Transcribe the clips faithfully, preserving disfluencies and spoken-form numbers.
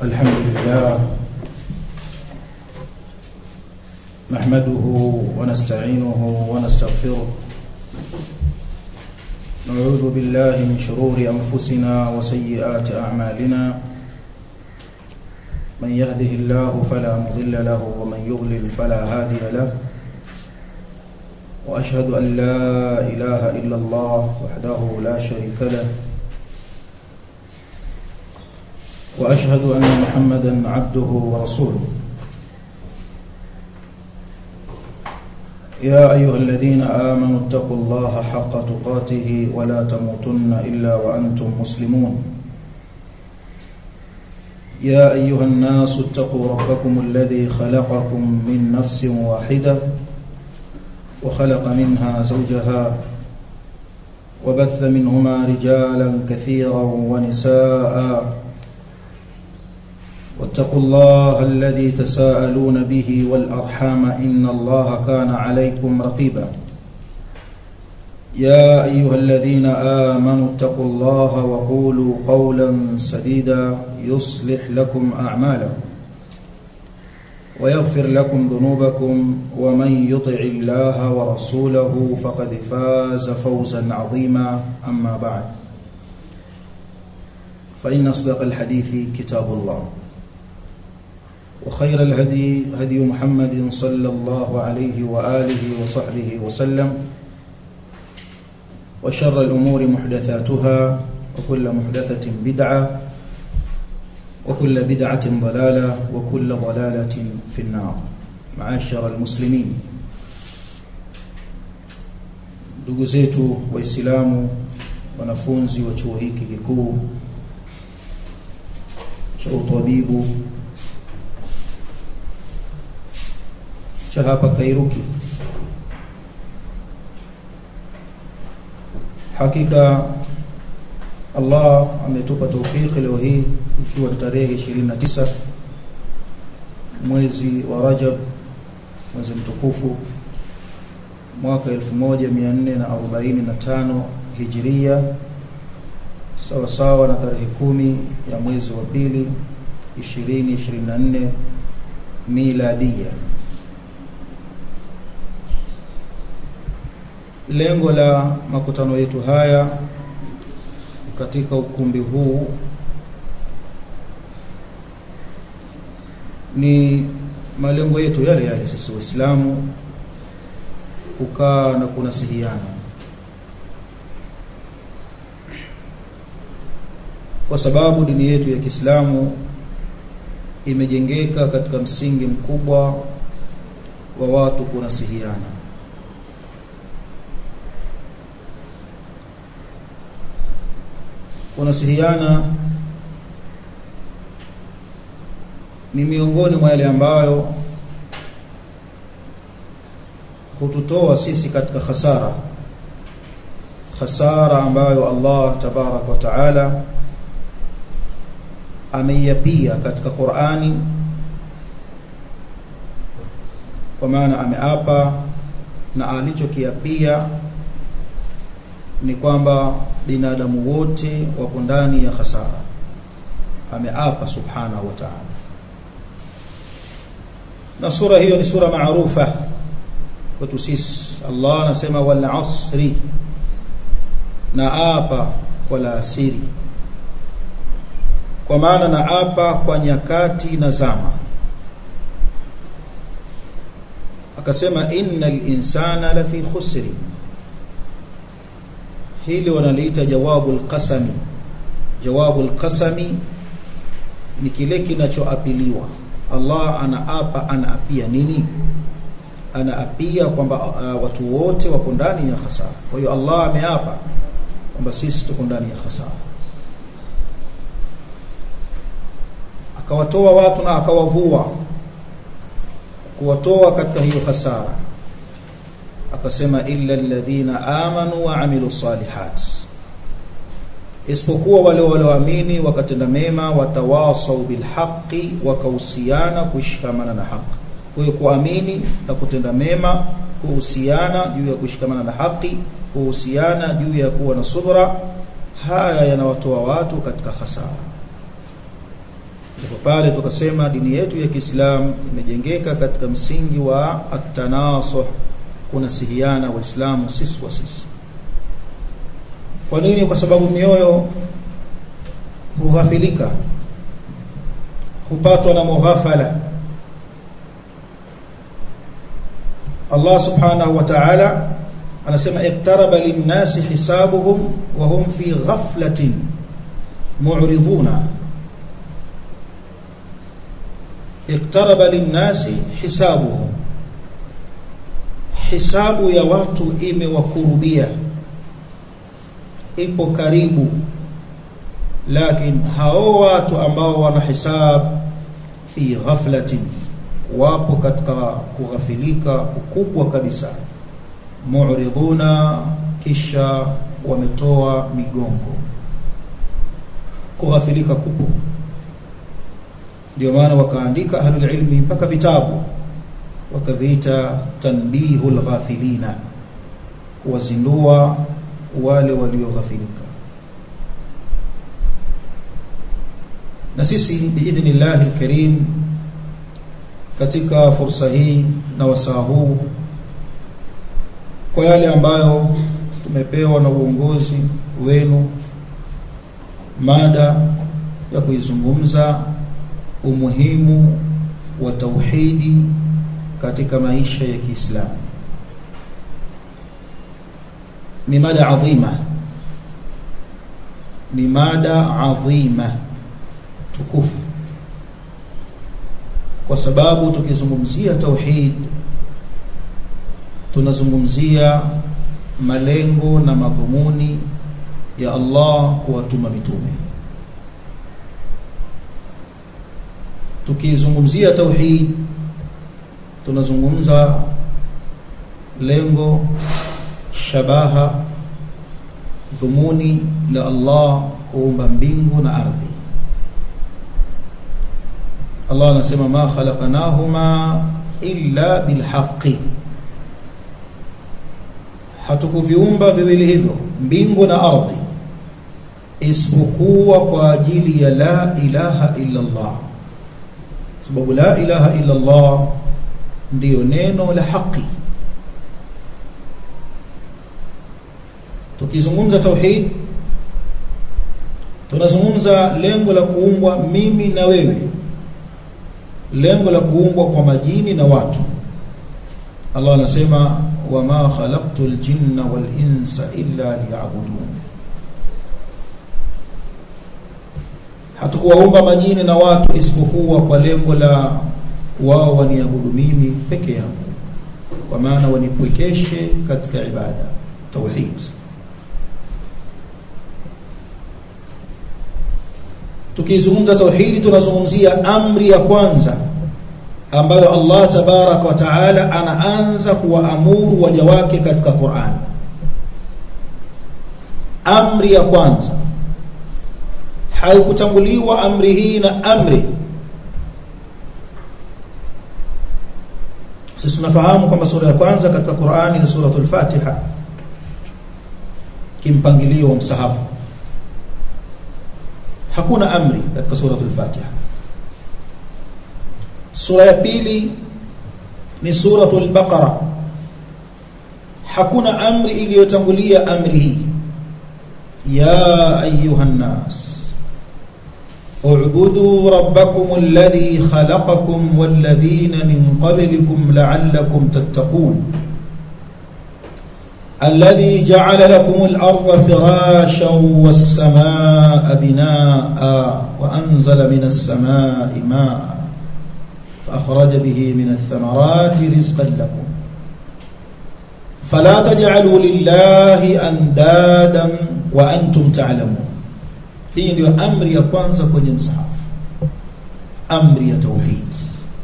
الحمد لله نحمده ونستعينه ونستغفره نعوذ بالله من شرور أنفسنا وسيئات أعمالنا من يهده الله فلا مضل له ومن يضلل فلا هادي له وأشهد أن لا إله إلا الله وحده لا شريك له وأشهد أن محمدا عبده ورسوله يا أيها الذين آمنوا اتقوا الله حق تقاته ولا تموتن إلا وأنتم مسلمون يا أيها الناس اتقوا ربكم الذي خلقكم من نفس واحدة وخلق منها زوجها وبث منهما رجالا كثيرا ونساء واتقوا الله الذي تساءلون به والأرحام إن الله كان عليكم رقيبا يا أيها الذين آمنوا اتقوا الله وقولوا قولا سديدا يصلح لكم أعمالكم ويغفر لكم ذنوبكم ومن يطع الله ورسوله فقد فاز فوزا عظيما أما بعد فإن أصدق الحديث كتاب الله وخير الهدي هدي محمد صلى الله عليه وآله وصحبه وسلم وشر الأمور محدثاتها وكل محدثة بدعة وكل بدعة ضلالة وكل ضلالة في النار معاشر المسلمين ndugu zetu waislamu wanafunzi wa chuo hiki kikuu cha utabibu cha hapa Kairuki, hakika Allah ametupa taufiki leo hii ikiwa tarehe ishirini na tisa mwezi wa Rajab, mwezi mtukufu, mwaka elfu moja mia nne arobaini na tano Hijria, sawa sawa na tarehe kumi ya mwezi wa pili ishirini ishirini na nne Miladia. Lengo la makutano yetu haya katika ukumbi huu ni malengo yetu yale yale sisi Waislamu, kukaa na kunasihiana, kwa sababu dini yetu ya Kiislamu imejengeka katika msingi mkubwa wa watu kunasihiana. Kunasihiana ni miongoni mwa yale ambayo hututoa sisi katika hasara, hasara ambayo Allah tabarak wa taala ameyapia katika Qur'ani, kwa maana ameapa na alichokiapia ni kwamba binadamu wote wako ndani ya hasara. Ameapa subhanahu wa ta'ala, na sura hiyo ni sura maarufa kwetu sisi. Allah anasema wal asri, na apa kwa la asiri, kwa maana na apa kwa nyakati na zama. Akasema innal insana lafi khusri, hili wanaliita jawabul qasami. Jawabul qasami ni kile kinachoapiliwa. Allah anaapa, anaapia nini? Anaapia kwamba uh, watu wote wako ndani ya hasara. Kwa hiyo Allah ameapa kwamba sisi tuko ndani ya hasara. Akawatoa watu na akawavua, kuwatoa katika hiyo hasara. Akasema illa alladhina amanu wa amilu salihat, isipokuwa wale walioamini wakatenda mema, watawasau bil haqqi, wakausiana kushikamana na haki. Kwa hiyo kuamini na kutenda mema, kuhusiana juu ya kushikamana na haki, kuhusiana juu ya kuwa na subra, haya yanawatoa watu katika hasara. Ndipo pale tukasema dini yetu ya Kiislamu imejengeka katika msingi wa at-tanasuh, kunasihiana waislamu sisi kwa sisi. Kwa nini? Kwa sababu mioyo hughafilika, hupatwa na mughafala. Allah subhanahu wa ta'ala anasema iqtaraba lin-nasi hisabuhum wa hum fi ghaflatin mu'riduna. Iqtaraba lin-nasi hisabuhum, hisabu ya watu imewakurubia, ipo karibu, lakini hao watu ambao wana hisab fi ghaflatin, wapo katika kughafilika kukubwa kabisa. Mu'riduna, kisha wametoa migongo. Kughafilika kupo, ndio maana wakaandika ahlul ilmi mpaka vitabu wakaviita tanbihul ghafilina, kuwazindua wale walioghafilika. Na sisi biidhnillahi alkarim, katika fursa hii na wasaa huu, kwa yale ambayo tumepewa na uongozi wenu, mada ya kuizungumza umuhimu wa tauhidi katika maisha ya Kiislamu. Ni mada adhima, ni mada adhima tukufu, kwa sababu tukizungumzia tauhid tunazungumzia malengo na madhumuni ya Allah kuwatuma mitume. Tukizungumzia tauhid tunazungumza lengo, shabaha, dhumuni la Allah kuumba mbingu na ardhi. Allah anasema ma khalaqnahuma illa bilhaqqi, hatukuviumba viwili hivyo, mbingu na ardhi, isipokuwa kwa ajili ya la ilaha illa Allah. Sababu la ilaha illa Allah ndio neno la haki. Tukizungumza tauhid tunazungumza lengo la kuumbwa mimi na wewe, lengo la kuumbwa kwa majini na watu. Allah anasema wama khalaqtul jinna wal insa illa liya'budun, hatukuwaumba majini na watu isipokuwa kwa lengo la wao waniabudu mimi peke yangu, kwa maana wanipwekeshe katika ibada, tauhid. Tukizungumza tauhid tunazungumzia amri ya kwanza ambayo Allah tabarak wa taala anaanza kuwaamuru waja wake katika Qur'an. Amri ya kwanza, haikutanguliwa amri hii na amri. Sisi tunafahamu kwamba sura ya kwanza katika Qur'ani ni suratul Fatiha, kimpangilio wa msahafu. Hakuna amri katika suratul Fatiha. Sura ya pili ni suratul Baqara, hakuna amri iliyotangulia amri hii. Ya ayyuhan nas u'budu rabbakum alladhi khalaqakum walladhina min qablikum la'allakum tattaqun alladhi ja'ala lakum al-ardha firashan was-samaa'a binaa'a wa anzala minas samaa'i maa'an فأخرج به من الثمرات رزقا لكم فلا تجعلوا لله أندادا وأنتم تعلمون. Hii ndio amri ya kwanza kwenye msahafu, amri ya tauhid.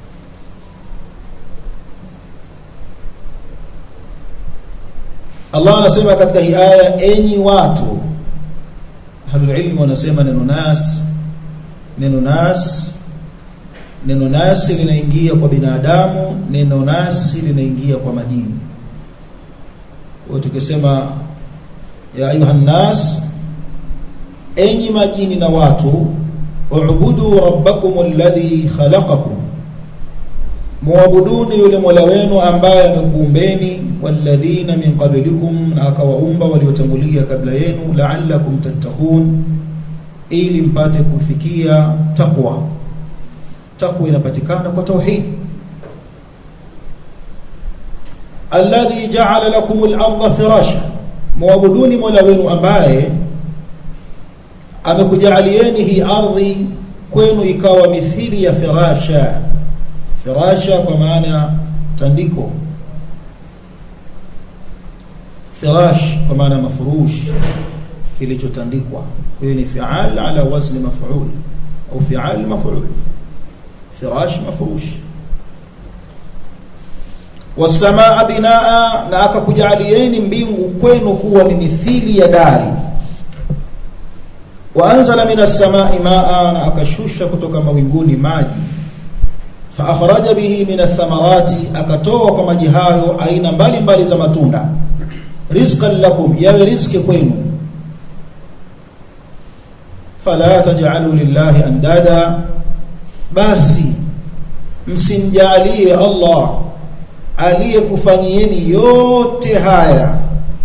Allah anasema katika hii aya, enyi watu. Ahlul ilm wanasema neno nas, neno nas neno nasi linaingia kwa binadamu, neno nasi linaingia kwa majini. Kwa tukisema ya ayuhan nas, enyi majini na watu, u'budu rabbakum alladhi khalaqakum, muabuduni yule Mola wenu ambaye amekuumbeni, walladhina min qablikum, na akawaumba waliotangulia kabla yenu, la'allakum tattaqun, ili mpate kufikia takwa. Takwa inapatikana kwa tauhid. Alladhi ja'ala lakum al-ardha firasha, muabuduni Mola wenu ambaye amekujaalieni hii ardhi kwenu ikawa mithili ya firasha. Firasha kwa maana tandiko, firash kwa maana mafurush, kilichotandikwa. Hiyo ni fi'al ala wazn maf'ul au fi'al maf'ul, firash mafurush. Wasamaa binaa, na akakujaalieni mbingu kwenu kuwa ni mithili ya dari. Wa anzala minas samai maa, na akashusha kutoka mawinguni maji. Fa akhraja bihi minath thamarati, akatoa kwa maji hayo aina mbalimbali za matunda. Rizqan lakum, yawe riziki kwenu. Fala taj'alu lillahi andada, basi msimjalie Allah aliyekufanyieni yote haya.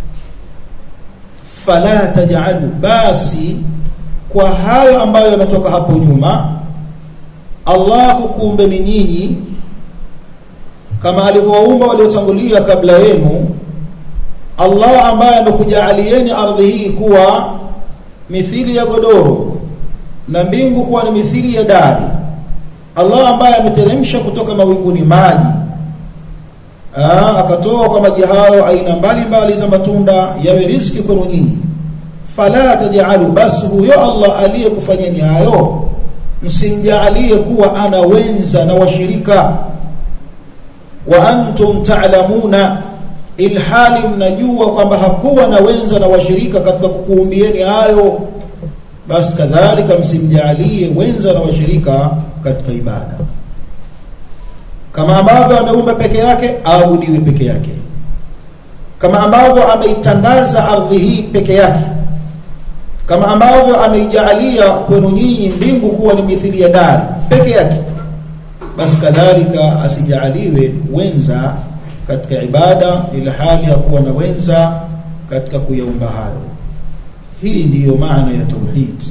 Fala taj'alu, basi kwa hayo ambayo yametoka hapo nyuma, Allah kukuumbeni nyinyi kama alivyowaumba waliotangulia kabla yenu. Allah ambaye amekujaalieni ardhi hii kuwa mithili ya godoro na mbingu kuwa ni mithili ya dari. Allah ambaye ameteremsha kutoka mawinguni maji, Aa, akatoa kwa maji hayo aina mbalimbali za matunda yawe riziki kwenu nyinyi. Fala taj'alu, basi huyo Allah aliyekufanyeni hayo msimjaalie kuwa ana wenza na washirika. Wa antum ta'lamuna, ilhali mnajua kwamba hakuwa na wenza na washirika katika kukuumbieni hayo, basi kadhalika msimjaalie wenza na washirika katika ibada. Kama ambavyo ameumba peke yake, aabudiwe peke yake. Kama ambavyo ameitandaza ardhi hii peke yake, kama ambavyo ameijalia kwenu nyinyi mbingu kuwa ni mithili ya dari peke yake, basi kadhalika asijaaliwe wenza katika ibada, ila hali ya kuwa na wenza katika kuyaumba hayo. Hii ndiyo maana ya tauhid.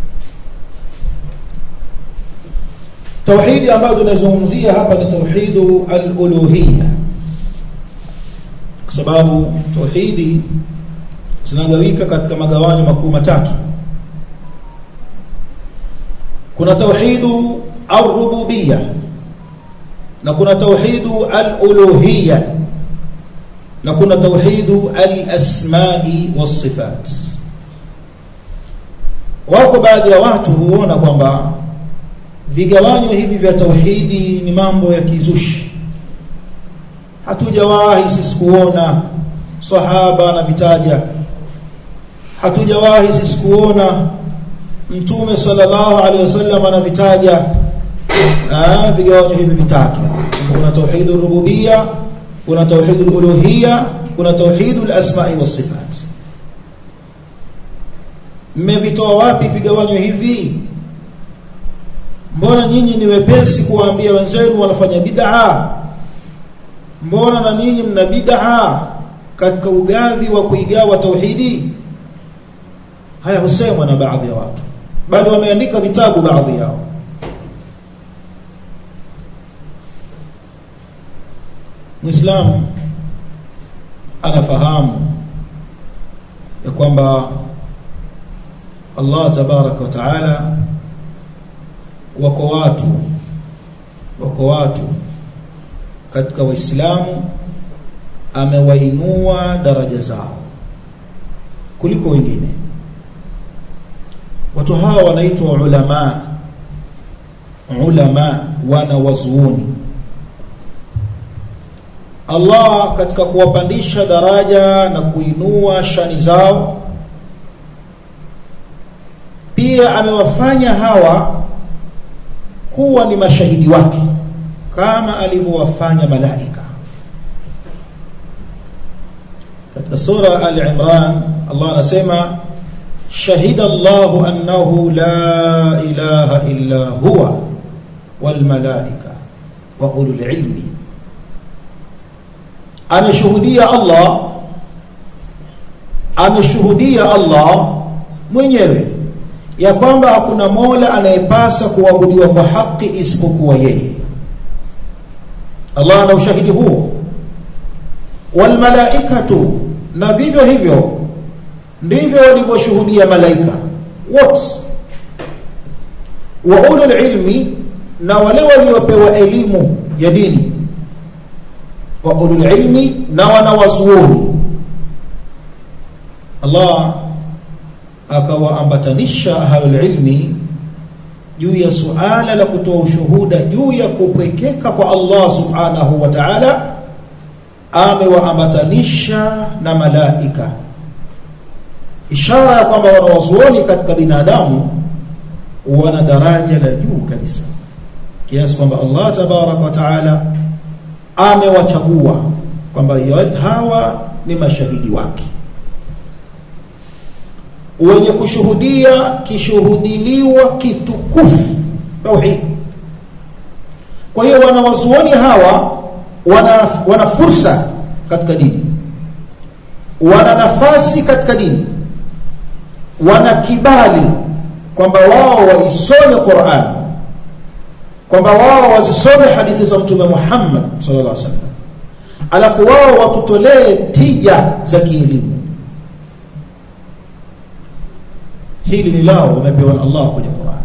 Tauhidi ambayo tunazungumzia hapa ni tauhidu al-uluhiyya, kwa sababu tauhidi zinagawika katika magawanyo makuu matatu. Kuna tauhidu ar-rububiyya, na kuna tauhidu al-uluhiyya, na kuna tauhidu al-asma'i was-sifat. Wako baadhi ya watu huona kwamba vigawanyo hivi vya tauhidi ni mambo ya kizushi. Hatujawahi sisi kuona sahaba na vitaja, hatujawahi sisi kuona Mtume sallallahu alaihi wasallam anavitaja ah vigawanyo hivi vitatu. Kuna tauhidul rububiyya, kuna tauhidul uluhiyya, kuna tauhidul asma'i was sifat. Mmevitoa wapi vigawanyo hivi? Mbona nyinyi ni wepesi kuwaambia wenzenu wanafanya bid'a? Mbona na nyinyi mna bid'a katika ugavi wa kuigawa tauhidi? Haya husemwa na baadhi ya watu, bali wameandika vitabu baadhi yao. Muislamu anafahamu ya kwamba Allah tabaraka wa taala, wako watu wako watu katika Waislamu amewainua daraja zao kuliko wengine. Watu hawa wanaitwa ulama, ulama wana wazuoni. Allah katika kuwapandisha daraja na kuinua shani zao, pia amewafanya hawa kuwa ni mashahidi wake kama alivyowafanya malaika. Katika sura Al-Imran Allah anasema shahida Allahu annahu la ilaha illa huwa wal malaika wa ulul ilmi, ameshuhudia Allah ameshuhudia Allah mwenyewe ya kwamba hakuna mola anayepasa kuabudiwa kwa haki isipokuwa yeye. Allah ana ushahidi huo. Wal malaikatu, na vivyo hivyo ndivyo walivyoshuhudia malaika wote. Wa ulul ilmi, na wale waliopewa elimu ya dini. Wa ulul ilmi, na wanawazuoni. Allah akawaambatanisha ahlul ilmi juu ya suala la kutoa ushuhuda juu ya kupwekeka kwa Allah subhanahu wa ta'ala, amewaambatanisha na malaika, ishara ya kwamba wanawazuoni katika binadamu wana daraja la juu kabisa, kiasi kwamba Allah tabaraka wa ta'ala amewachagua kwamba hawa ni mashahidi wake wenye kushuhudia kishuhudiliwa kitukufu tauhid. Kwa hiyo wanawazuoni hawa wana, wana fursa katika dini, wana nafasi katika dini, wana kibali kwamba wao waisome Qur'an, kwamba wao wazisome hadithi za Mtume Muhammad sallallahu alaihi wasallam, alafu wao watutolee tija za kielimu. Hili ni lao wamepewa na Allah kwenye Qur'an.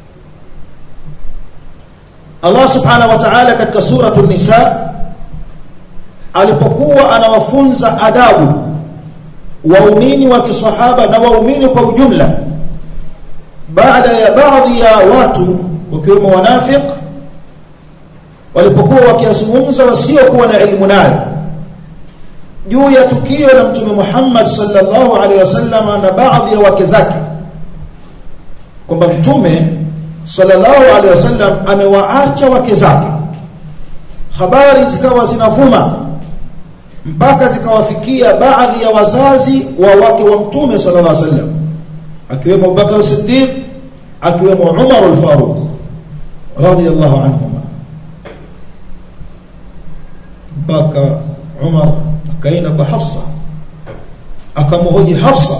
Allah subhanahu wa ta'ala katika suratu an-Nisa alipokuwa anawafunza adabu waumini wa kisahaba na waumini kwa ujumla, baada ya baadhi ya watu wakiwemo wanafiq walipokuwa wakiazungumza wasiokuwa na elimu nayo juu ya tukio la Mtume Muhammad sallallahu alaihi wasallam na baadhi ya wake zake, kwamba Mtume sallallahu alaihi wasallam amewaacha wake zake, habari zikawa zinavuma mpaka zikawafikia baadhi ya wazazi wa wake wa Mtume sallallahu alaihi wasallam, akiwemo Abubakar Siddiq, akiwemo Umar al-Faruq radhiyallahu anhuma. Mpaka Umar akaenda kwa Hafsa akamhoji Hafsa.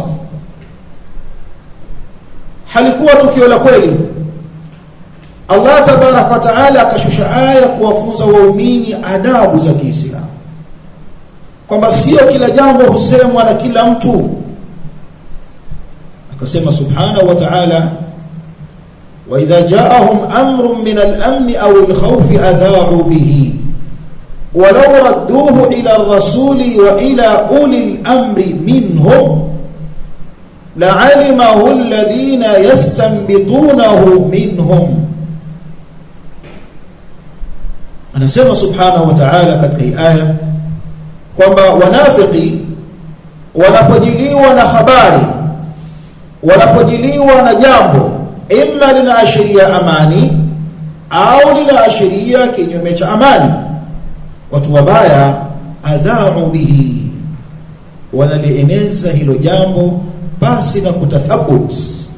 Halikuwa tukio la kweli. Allah tabaraka wa taala akashusha aya kuwafunza waumini adabu za Kiislamu, kwamba sio kila jambo husemwa na kila mtu. Akasema subhanahu wa ta'ala, wa idha ja'ahum amrun min al-amn aw al-khawf adha'u bihi walau radduhu ila ar-rasuli wa ila uli al-amri minhum la'alimahu alladhina yastanbitunahu minhum. Anasema subhanahu wa ta'ala katika aya kwamba wanafiki wanapojiliwa na habari, wanapojiliwa na jambo, imma linaashiria amani au linaashiria kinyume cha amani, watu wabaya adha'u bihi, wanalieneza hilo jambo basi na kutathabut.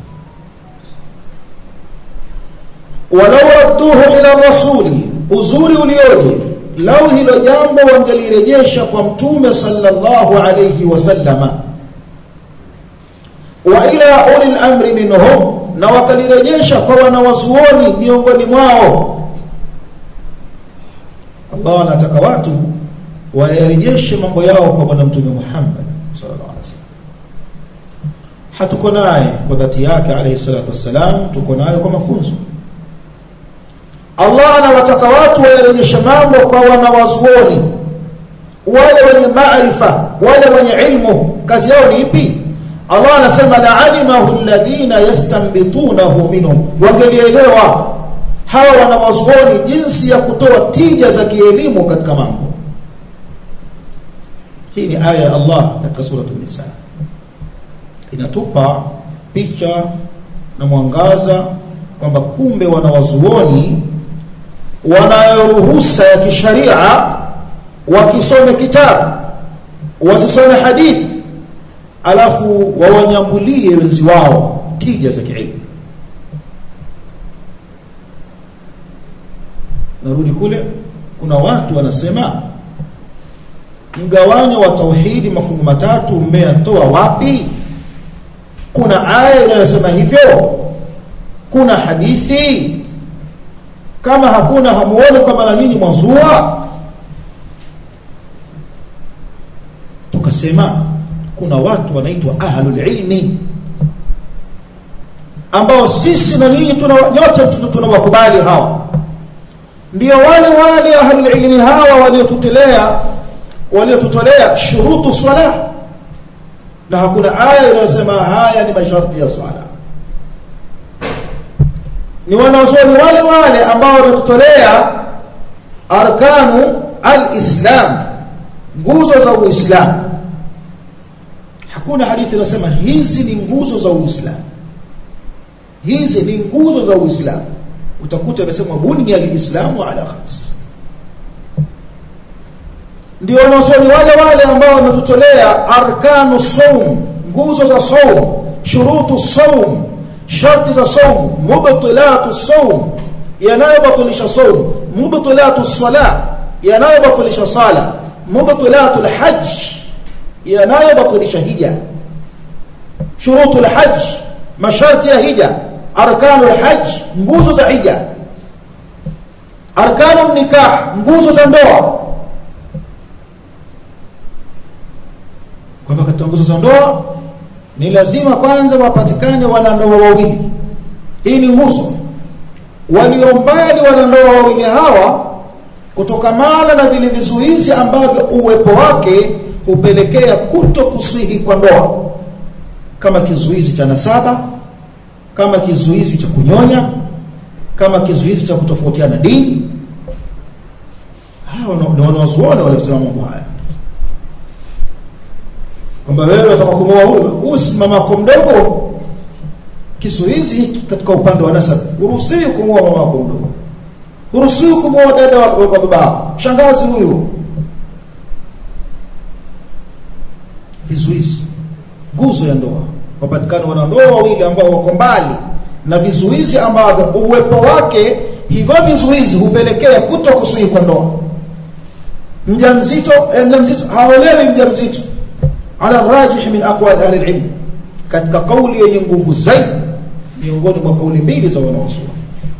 Walau radduhu ila rasuli, uzuri ulioje lau hilo jambo wangelirejesha kwa Mtume sallallahu alayhi wasallama, wa ila ulil amri minhum, na wakalirejesha kwa wanawazuoni miongoni mwao. Allah anataka watu warejeshe mambo yao kwa bwana Mtume Muhammad sallallahu alaihi wasallam. Hatuko naye kwa dhati yake alayhi salatu wassalam, tuko naye kwa mafunzo. Allah anawataka watu warejeshe mambo kwa wanawazuoni, wale wenye maarifa, wale wenye ilmu. Kazi yao ni ipi? Allah anasema la'alimahu alladhina yastanbitunahu minhum, wangelielewa hawa wanawazuoni jinsi ya kutoa tija za kielimu katika mambo. Hii ni aya ya Allah katika sura an-Nisa, inatupa picha na mwangaza kwamba kumbe wanawazuoni wanayoruhusa ya kisharia wakisome kitabu, wasisome hadithi alafu wawanyambulie wenzi wao tija za kielimu. Narudi kule, kuna watu wanasema mgawanyo wa tauhidi mafungu matatu mmeyatoa wapi? Kuna aya inayosema hivyo? Kuna hadithi? Kama hakuna, hamuone kama na nyinyi mwazua? Tukasema kuna watu wanaitwa ahlul ilmi ambao sisi na nyinyi tuna nyote tunawakubali hawa. Ndio wale wale ahlul ilmi hawa waliotutelea waliotutolea shurutu swala, na hakuna aya inayosema haya ni masharti ya swala. Ni wanazuoni wale wale ambao wametutolea arkanu al-islam, nguzo za Uislamu. Hakuna hadithi inasema hizi ni nguzo za Uislamu, hizi ni nguzo za Uislamu. Utakuta imesema bunya al-islamu ala khams. Ndio wanazuoni wale wale ambao wametutolea arkanu sawm, nguzo za sawm, shurutu sawm, sharti za sawm, mubtilatu sawm, yanayobatilisha sawm, mubtilatu salah, yanayobatilisha sala, mubtilatu alhajj, yanayobatilisha hija. Shurutu alhajj, masharti ya hija. Arkanu alhajj, nguzo za hija. Arkanu nikah, nguzo za ndoa. Kwamba katika nguzo za ndoa ni lazima kwanza wapatikane wanandoa wawili. Hii ni nguzo. Waliombali wanandoa wawili hawa kutokamana na vile vizuizi ambavyo uwepo wake hupelekea kuto kusihi kwa ndoa, kama kizuizi cha nasaba, kama kizuizi cha kunyonya, kama kizuizi cha kutofautiana dini. Hawa ni wanazuoni waliosema mambo haya, kwamba wewe unataka kumwoa huyu, usimama wako mdogo, kizuizi katika upande wa nasab, uruhusiwi kumwoa mama wako mdogo, uruhusiwi kumwoa dada wa baba, shangazi huyu. Vizuizi, nguzo ya ndoa. Wapatikana wanandoa wawili ambao wako mbali na vizuizi ambavyo uwepo wake, hivyo vizuizi hupelekea kutokusihi kwa ndoa. Mjamzito, mjamzito haolewi mjamzito ala rajih min aqwal ahli al-ilm, katika kauli yenye nguvu zaidi miongoni mwa kauli mbili za wanawazuoni.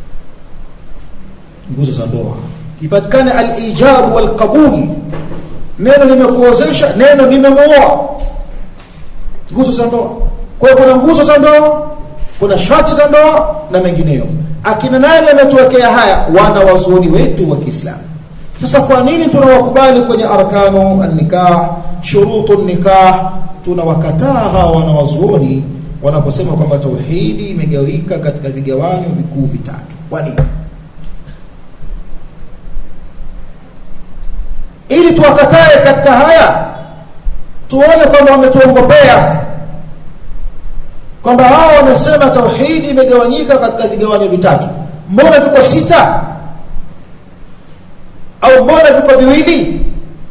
Nguzo za ndoa ipatikane al-ijab wal qabul, neno nimekuozesha, neno nimemuoa. Nguzo za ndoa. Kwa hiyo kuna nguzo za ndoa, kuna sharti za ndoa na mengineyo. Akina nani ametuwekea haya? Wanawazuoni wetu wa Kiislamu. Sasa kwa nini tunawakubali kwenye arkanu an-nikah, shurutu an-nikah, tunawakataa hawa wanawazuoni wanaposema kwamba tauhidi imegawika katika vigawanyo vikuu vitatu? Kwa nini? Ili tuwakatae katika haya, tuone kwamba wametuongopea, kwamba hao wamesema tauhidi imegawanyika katika vigawanyo vitatu. Mbona viko sita? Au mbona viko viwili?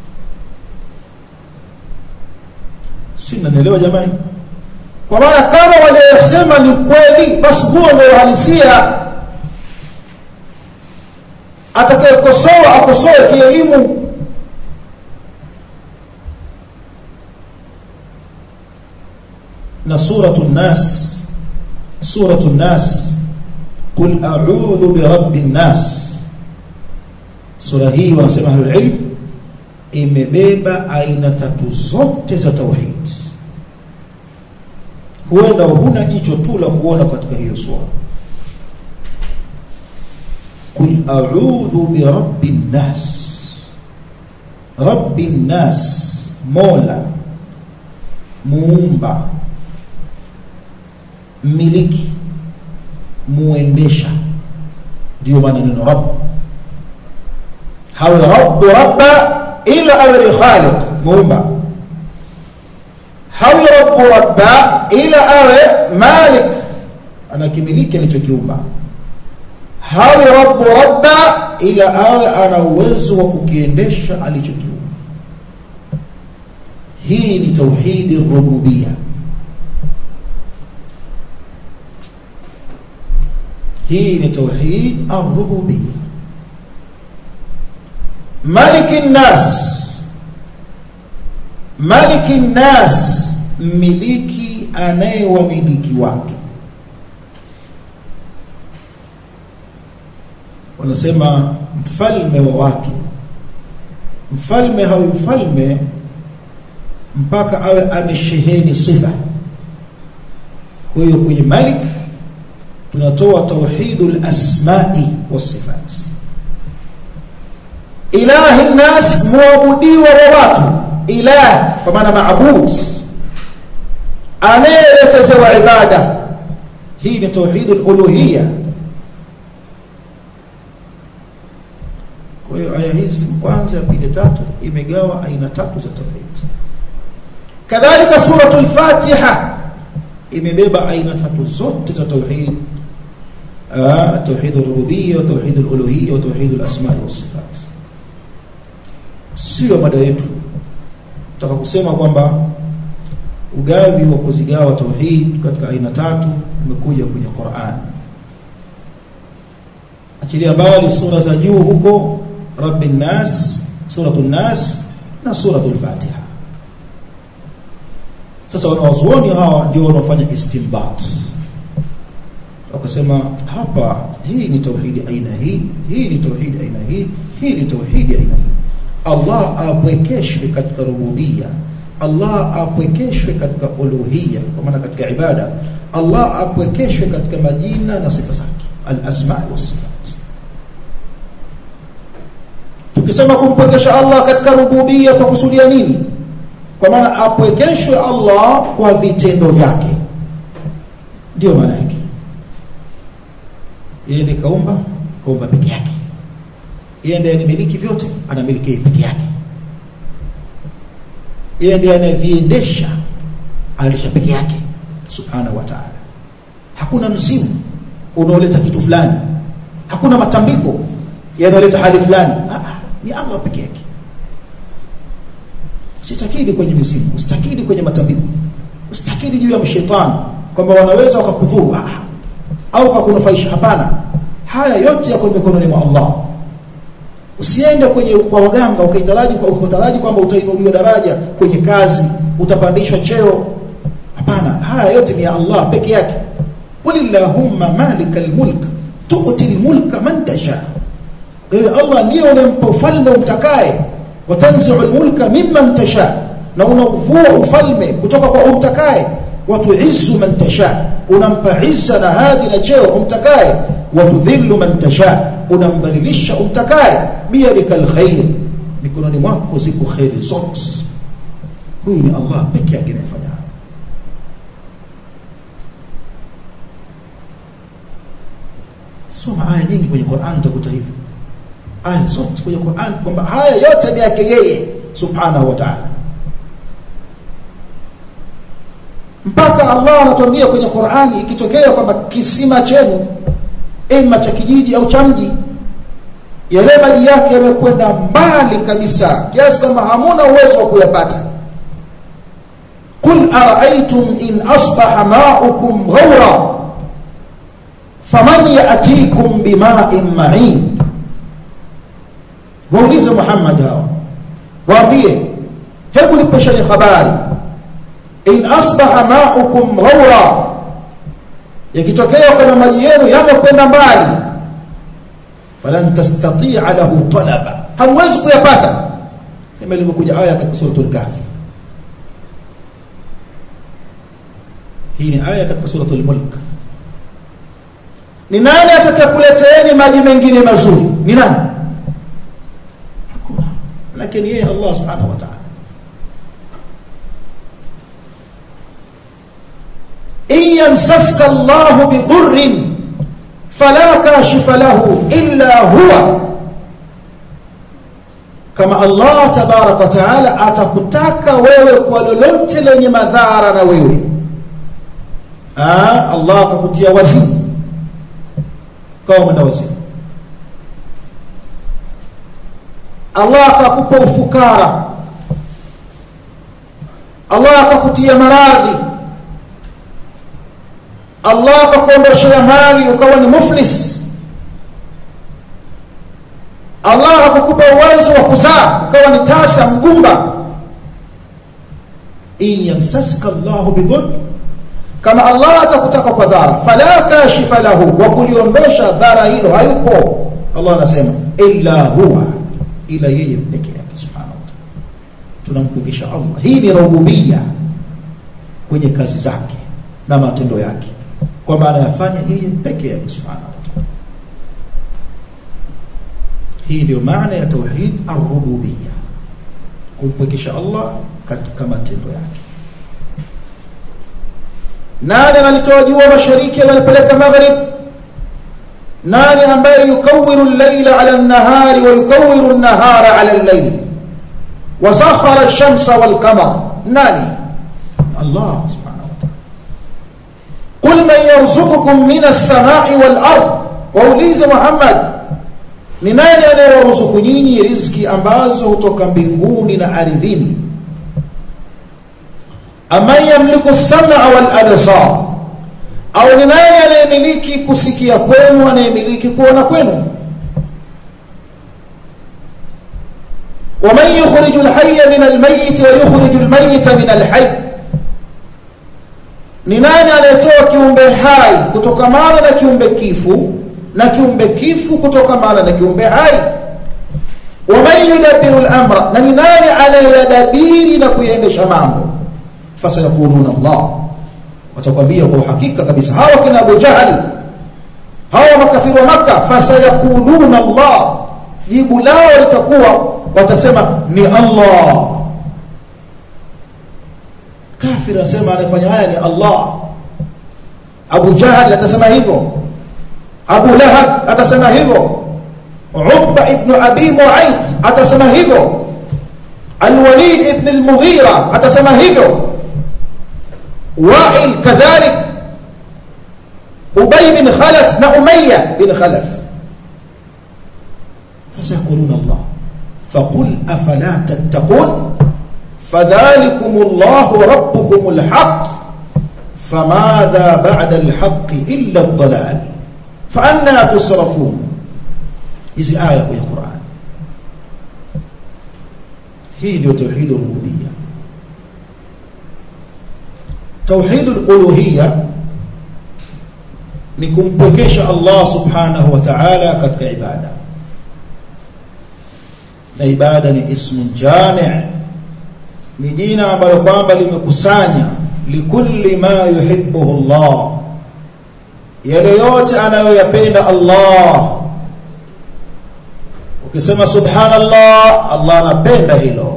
Sina nielewa jamani. Kwa maana kama waliosema ni kweli, basi huo ndio uhalisia. Atakayekosoa akosoe kielimu. Na suratul nas, suratul nas, qul a'udhu bi rabbin nas. Sura hii wanasema ahlul ilm imebeba aina tatu zote za tauhid. Huenda huna jicho tu la kuona katika hiyo sura. Qul a'udhu bi rabbin nas. Rabbin nas, mola, muumba, miliki, muendesha. Ndio maana neno rabb. Hawi rabb rabba ila awe khaliq, muumba. Hawi rabb rabba ila awe malik, anakimiliki alichokiumba. Hawi rabb rabba ila awe ana uwezo wa kukiendesha alichokiumba. Hii ni tauhidi rububiyya. hii ni tauhid ar-rububiyyah. Malikin nas, malikin nas, miliki anayewamiliki watu. Wanasema mfalme wa watu. Mfalme hawi mfalme mpaka awe amesheheni sifa. Kwa hiyo kwenye malik tunatoa tauhidul asma'i was sifat. Ilahi nas, muabudiwa wa watu. Ilah kwa maana maabud, anayeelekezewa ibada. Hii ni tauhidul uluhiyya. Kwa hiyo aya hizi kwanza, pili, tatu imegawa aina tatu za tauhid. Kadhalika suratul Fatiha imebeba aina tatu zote za tauhid. Ah, tauhidul rububiyyah, tauhidul uluhiyyah, tauhidul asma' was sifat. Sio mada yetu. Nataka kusema kwamba ugavi wa kuzigawa tauhid katika aina tatu umekuja kwenye Qur'an. Achilia mbali sura za juu huko, Rabbin Nas, suratul Nas na suratul Fatiha. Sasa wanawazuoni hawa ndio wanaofanya istinbat. Wakasema hapa hii ni tauhidi aina hii, hii ni tauhidi aina hii, hii ni tauhidi aina hii. Allah apwekeshwe katika rububiyya, Allah apwekeshwe katika uluhiyya, kwa maana katika ibada Allah apwekeshwe katika majina na sifa zake, al-asma' was sifat. Tukisema kumpwekesha Allah katika rububiyya tukusudia nini? Kwa maana apwekeshwe Allah kwa vitendo vyake. Ndio maana yake. Yeye ni kaumba, kaumba peke yake. Yeye ndiye anamiliki vyote, anamiliki peke yake. Yeye ndiye anaviendesha, alisha peke yake subhanahu wa ta'ala. Hakuna msimu unaoleta kitu fulani, hakuna matambiko yanayoleta hali fulani. Ah, ni Allah peke yake. Sitakidi kwenye misimu, usitakidi kwenye matambiko, usitakidi juu ya mshaitani kwamba wanaweza wakakudhuru ah, au kukunufaisha. Hapana, haya yote yako mikononi mwa Allah. Usiende kwenye kwa waganga ukaitaraji kwa ukataraji kwamba utainuliwa daraja kwenye kazi, utapandishwa cheo. Hapana, haya yote ni ya Allah peke yake. Qulillahumma malikal mulk tu'til mulka man tasha. Ewe Allah ndiye unampa ufalme umtakaye, watanzi'ul mulka mimman tasha, na unavua ufalme kutoka kwa umtakaye, watu'izzu man tasha, unampa izza na hadhi na cheo umtakaye, watudhillu man tasha, unamdhalilisha umtakaye. Biyadikal khair, mikononi mwako ziko khairi zote. Huyu ni Allah peke yake anayefanya. Soma aya nyingi kwenye Qur'an utakuta hivyo. Aya zote kwenye Qur'an kwamba haya yote ni yake yeye subhanahu wa ta'ala. Mpaka Allah anatuambia kwenye Qur'an, ikitokea kwamba kisima chenu ima cha kijiji au cha mji, yale maji yake yamekwenda mbali kabisa kiasi kama hamuna uwezo wa kuyapata, qul ara'aytum in asbaha ma'ukum ghawra faman ya'tikum bima'in ma'in. Waulize Muhammad hao, waambie, hebu nipesheni habari, in asbaha ma'ukum ghawra, yakitokea kama maji yenu yamekwenda mbali, falan tastati'a lahu talaba, hamwezi kuyapata. Kama ilivyokuja aya katika suratul Kahf. Hii ni aya katika suratul Mulk. Ni nani atakakuleteeni maji mengine mazuri? Ni nani? Hakuna. Lakini yeye Allah subhanahu wa ta'ala. In yamsaska Allahu bidurrin fala kashifa lahu illa huwa. Kama Allah tabaraka wa taala atakutaka wewe kwa lolote lenye madhara na wewe, ah, Allah akakutia wazimu kama mwenda wazimu, Allah akakupa ufukara, Allah akakutia maradhi, Allah akakuondoshia mali ukawa ni muflis, Allah akakupa uwezo wa kuzaa ukawa ni tasa mgumba, in yamsaska Allahu bidhurr, kama Allah atakutaka kwa dhara, fala kashifa lahu, wa kuliondosha dhara hilo hayupo. Allah anasema illa huwa, ila yeye pekee yake subhanahu wa ta'ala. Tunampekesha Allah. Hii ni rububia kwenye kazi zake na matendo yake, kwa maana yafanya yeye pekee yake subhanahu wa ta'ala. Hii ndio maana ya tauhid ar-rububiyya, kumpekesha Allah katika matendo yake. Nani analitoa jua mashariki analipeleka maghrib? Nani ambaye yukawiru al-layla ala an-nahari wa yukawiru an-nahara ala al-layl wa sakhara ash-shamsa wal-qamar? Nani? Allah subhanahu wa ta'ala. Qul man yarzuqukum min as-sama'i wal-ard, wa uliza Muhammad, ni nani anayewaruzuku nyinyi riziki ambazo hutoka mbinguni na ardhini? Ama yamliku as-sam'a wal-absar, au ni nani anayemiliki kusikia kwenu, anayemiliki kuona kwenu? Wa man yukhriju al-hayya min al-mayyit wa yukhriju al-mayyita min al-hayy, ni nani anayetoa kiumbe hai kutokamana na kiumbe kifu na kiumbe kifu kutokamana na kiumbe hai? Wa man yudabbiru al-amra, na ni nani anayedabiri na kuendesha mambo? Fasayakuluna Allah, watakwambia kwa hakika kabisa hawa kina Abu Jahl, hawa makafiru wa Makkah, fasayakuluna Allah, jibu lao litakuwa watasema ni Allah. Kafir anasema anafanya haya ni Allah. Abu Jahl atasema hivyo, Abu Lahab atasema hivyo, Uqba ibn Abi Mu'ayth atasema hivyo, Al-Walid ibn al-Mughira atasema hivyo, Wa'il kadhalik, Ubay bin Khalaf na Umayya bin Khalaf. Fasayakuluna Allah. Faqul afala tattaqun, fadhalikum Allahu rabbukum al-haq, famadha ba'da al-haqq illa ad-dalal, fa anna tusrafun. Hizi aya kwenye Qur'an. Hii ndio tauhid ar-rububiyya. Tauhid al-uluhiyya ni kumpekesha Allah subhanahu wa ta'ala katika ibada, na ibada ni ismun jami', ni jina ambalo kwamba limekusanya likulli ma yuhibbuhu Allah, yale yote anayoyapenda Allah. Ukisema subhanallah, Allah anapenda hilo.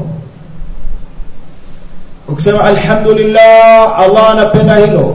Ukisema alhamdulillah, Allah anapenda hilo.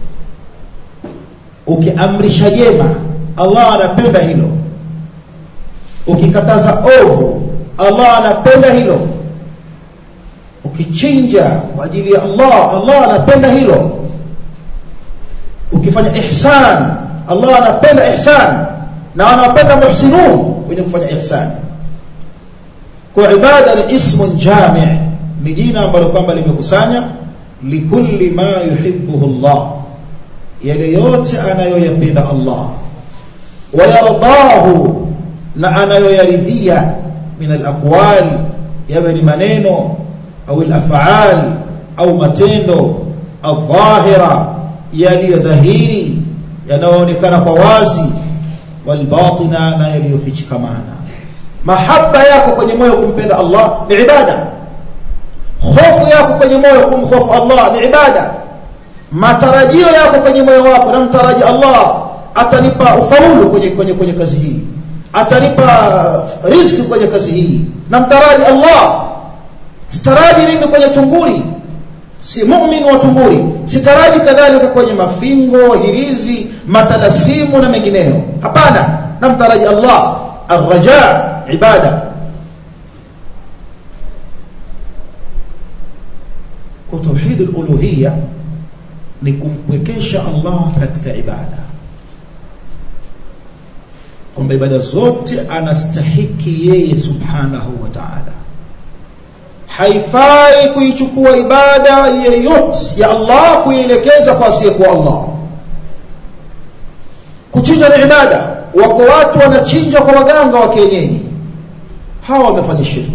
Ukiamrisha jema, Allah anapenda hilo. Ukikataza ovu, Allah anapenda hilo. Ukichinja kwa ajili ya Allah, Allah anapenda hilo. Ukifanya ihsan, Allah anapenda ihsan, na anapenda muhsinun wenye kufanya ihsan. Kwa ibada ni ismun jami', ni jina ambalo kwamba limekusanya likulli ma yuhibbuhu Allah, yale yote anayoyapenda Allah, wa yardahu, na anayoyaridhia, min al-aqwal, yawe ni maneno au al-af'al au matendo, al-dhahira, yaliyodhahiri yanayoonekana kwa wazi, wal batina, na yaliyofichikamana. Mahaba yako kwenye moyo kumpenda Allah ni ibada. Hofu yako kwenye moyo kumhofu Allah ni ibada. Matarajio yako kwenye moyo wako, na mtaraji Allah atanipa ufaulu kwenye kwenye kwenye kazi hii, atanipa riziki kwenye kazi hii, na mtaraji Allah. Sitaraji mimi kwenye tunguri, si muumini wa tunguri. Sitaraji kadhalika kwenye mafingo, hirizi, matalasimu na mengineyo. Hapana, na mtaraji Allah. Ar-raja ibada. Kwa tauhid al-uluhiyya ni kumpwekesha Allah katika ibada, kwamba ibada zote anastahiki yeye subhanahu wa ta'ala. Haifai kuichukua ibada yeyote ya Allah kuielekeza kwa asiyekuwa Allah. kuchinja ni ibada. Wako watu wanachinja kwa waganga wa kienyeji, hawa wamefanya shirki.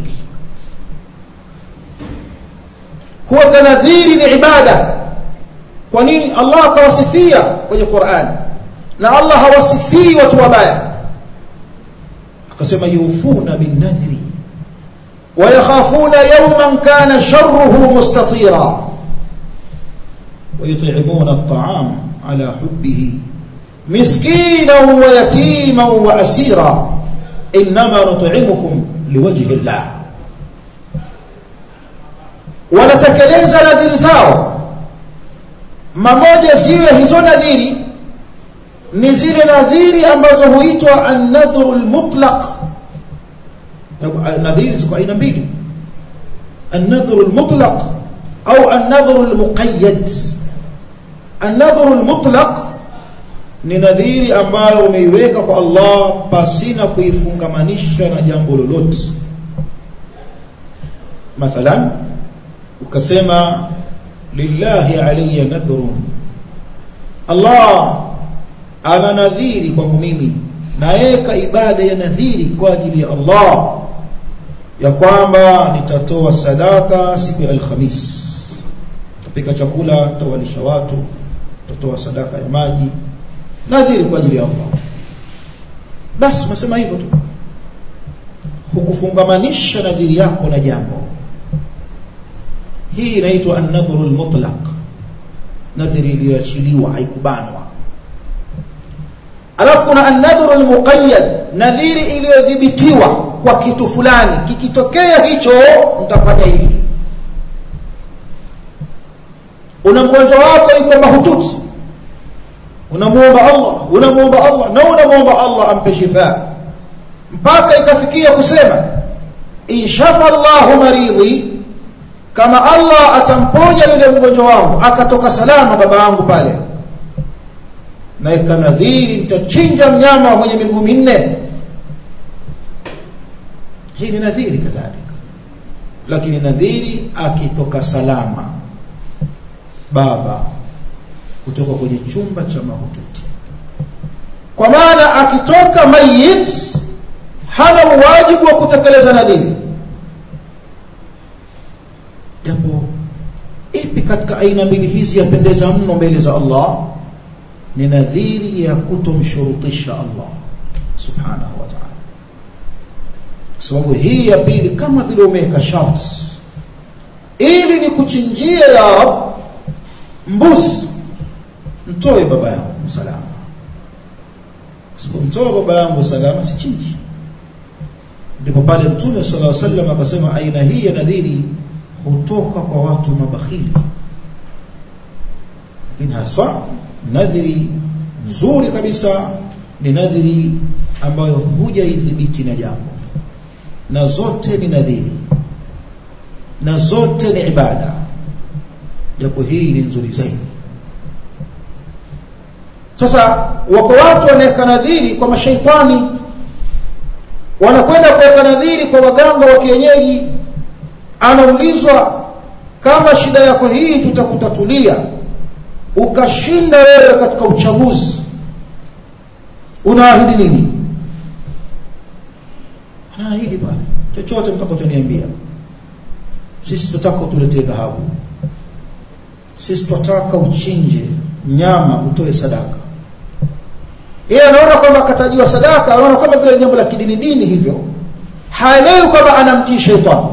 Kuweka nadhiri ni ibada. Kwa nini Allah akawasifia kwenye Qur'an? Na Allah hawasifii watu wabaya, akasema yufuna bin nadhri wa yakhafuna yawman kana sharruhu mustatira wa yut'imuna at'am ala hubbihi miskinan wa yatiman wa asira inma nut'imukum liwajhi Allah. Wanatekeleza nadhiri zao. Mamoja ziwe hizo nadhiri ni zile nadhiri ambazo huitwa an-nadhru al-mutlaq. Nadhiri ziko aina mbili, an-nadhru al-mutlaq au an-nadhru al-muqayyad. An-nadhru al-mutlaq ni nadhiri ambayo umeiweka kwa Allah pasina kuifungamanisha na jambo lolote. Mathalan ukasema lillahi alayya nadhrun, Allah ana nadhiri kwangu mimi, naeka ibada ya nadhiri kwa ajili ya Allah ya kwamba nitatoa sadaka siku ya Alhamis, tapika chakula, tawalisha watu, tatoa sadaka ya maji, nadhiri kwa ajili ya Allah. Basi unasema hivyo tu, hukufungamanisha nadhiri yako na jambo. Hii inaitwa an-nadhru al-mutlaq, nadhiri iliyoachiliwa, haikubanwa. Alafu kuna an-nadhru al-muqayyad, nadhiri iliyodhibitiwa kwa kitu fulani, kikitokea hicho nitafanya hivi. Una mgonjwa wako yuko mahututi, unamuomba Allah, unamuomba Allah na unamuomba Allah ampe shifa, mpaka ikafikia kusema inshafa Allahu maridhi, kama Allah atamponya yule mgonjwa wangu akatoka salama baba yangu pale, na ikanadhiri nitachinja mnyama mwenye miguu minne. Hii ni nadhiri kadhalika, lakini nadhiri akitoka salama baba kutoka kwenye chumba cha mahututi. Kwa maana akitoka mayit hana wajibu wa kutekeleza nadhiri. Japo ipi katika aina mbili hizi yapendeza mno mbele za Allah? Ni nadhiri ya kutomshurutisha Allah subhanahu wa ta'ala. Sababu hii ya pili kama vile umeweka sharti, ili ni kuchinjia ya Rab mbuzi, mtoe baba yangu salama. Sababu mtoe baba yangu salama si chinji. Ndipo pale Mtume sallallahu alaihi wasallam akasema aina hii ya nadhiri hutoka kwa watu mabakhili. Lakini hasa nadhiri nzuri kabisa ni nadhiri ambayo hujaidhibiti na jambo, na zote ni nadhiri na zote ni ibada, japo hii ni nzuri zaidi. Sasa wako watu wanaweka nadhiri kwa mashaitani, wanakwenda kuweka nadhiri kwa waganga wa kienyeji. Anaulizwa, kama shida yako hii tutakutatulia, ukashinda wewe katika uchaguzi, unaahidi nini? Anaahidi bwana, chochote mtakachoniambia. Sisi tutaka tuletee dhahabu, sisi tutaka uchinje nyama utoe sadaka. Yeye anaona kwamba akatajiwa sadaka, anaona kama vile jambo la kidini dini hivyo, haelewi kwamba anamtii shetani.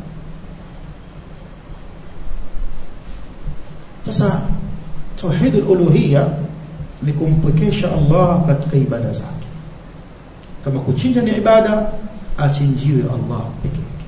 Sasa tauhid al-uluhiyya ni kumpwekesha Allah katika ibada zake. Kama kuchinja ni ibada, achinjiwe Allah pekee yake.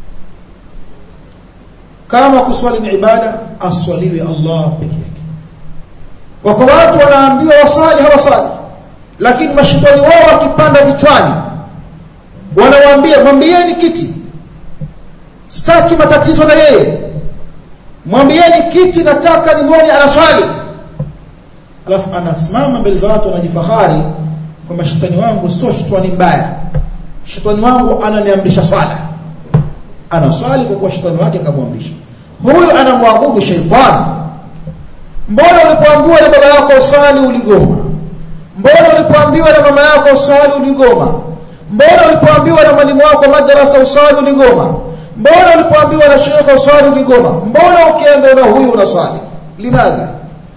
Kama kuswali ni ibada, aswaliwe Allah pekee yake. Wako watu wanaambiwa wasali hawasali, lakini mashaitani wao wakipanda vichwani wanawaambia mwambieni kiti, sitaki matatizo na yeye, mwambieni kiti, nataka nimuone anaswali. Alafu anasimama mbele za watu anajifahari kwamba shetani wangu sio shetani mbaya, shetani wangu ananiamrisha swala, anaswali kwa kuwa shetani wake akamwamrisha. Huyu anamwabudu shetani. Mbona ulipoambiwa na baba yako usali uligoma? mbona ulipoambiwa na mama yako usali uligoma? Mbona ulipoambiwa na mwalimu wako madrasa usali uligoma? Mbona ulipoambiwa na shekhe usali uligoma? Mbona ukienda na huyu unasali? Limadha?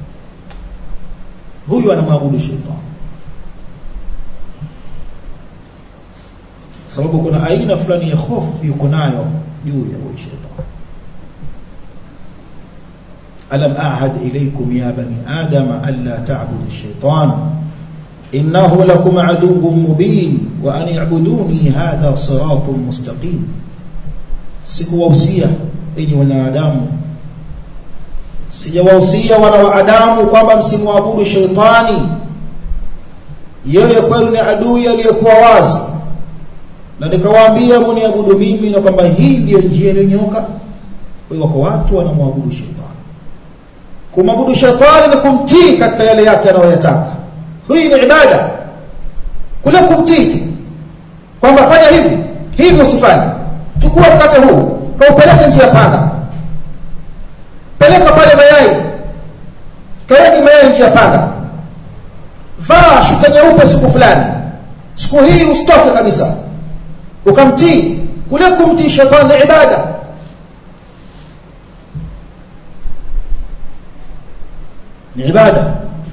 Huyu anamwabudu shetani. Sababu kuna aina fulani ya hofu yuko nayo juu ya huyu shetani. Alam a'had ilaykum ya bani adama alla ta'budu ash-shaytan innahu lakum aduwwun mubin wa an i'buduni hadha siratun mustaqim. Sikuwahusia enyi wanadamu, sijawahusia wana wa Adamu kwamba msimwabudu shetani, yeye kwenu ni adui aliyekuwa wazi, na nikawaambia mniabudu mimi na kwamba hii ndiyo njia iliyonyoka. Wako watu wanamwabudu shetani. Kumwabudu shetani ni kumtii katika yale yake anayoyataka. Hii ni ibada. Kule kumtii kwamba fanya hivi, hivi usifanye. Chukua mkate huu, kaupeleke njia panda. Peleka pale mayai, kaweke mayai njia panda. Vaa shuka nyeupe siku fulani, siku hii usitoke kabisa. Ukamtii. Kule kumtii shetani ni ibada. Ni ibada.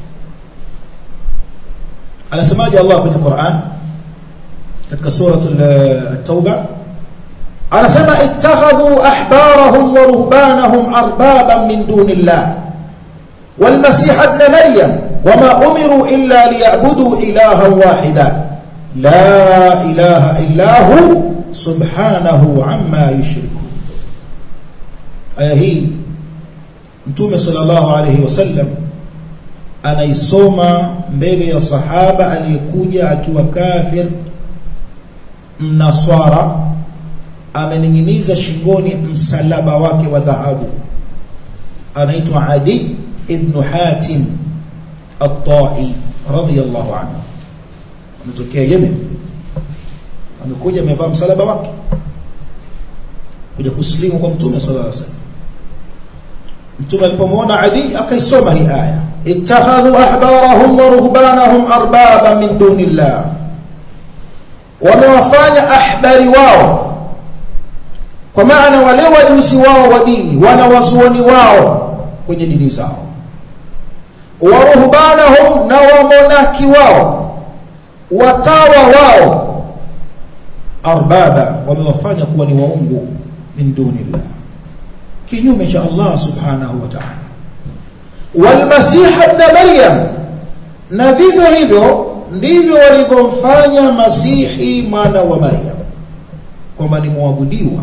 Anasemaje Allah kwenye Qur'an katika sura at-Tauba? Anasema ittakhadhu ahbarahum wa ruhbanahum arbaban min dunillah wal masih ibn maryam wama umiru illa liya'budu ilahan wahida la ilaha illa hu subhanahu amma yushrikun. Aya hii Mtume sallallahu alayhi wasallam anaisoma mbele ya sahaba aliyekuja akiwa kafir mnaswara, ameninginiza shingoni msalaba wake wa dhahabu. Anaitwa Adi ibn Hatim at-Ta'i radiyallahu anhu, ametokea Yemen. Amekuja amevaa msalaba wake kuja kuslimu kwa Mtume sallallahu alayhi wasallam. Mtume alipomwona Adi akaisoma hii aya, ittakhadhu ahbarahum wa ruhbanahum arbaban min dunillah, wamewafanya ahbari wao, kwa maana wale wajuzi wao wa dini, wana wazuoni wao kwenye dini zao, wa ruhbanahum, na wamonaki wao, watawa wao, arbaba, wamewafanya kuwa ni waungu min dunillah, kinyume cha Allah subhanahu wa ta'ala. Wal masih ibn maryam, na vivyo hivyo ndivyo walivyomfanya Masihi mwana wa Maryam kwamba ni muabudiwa.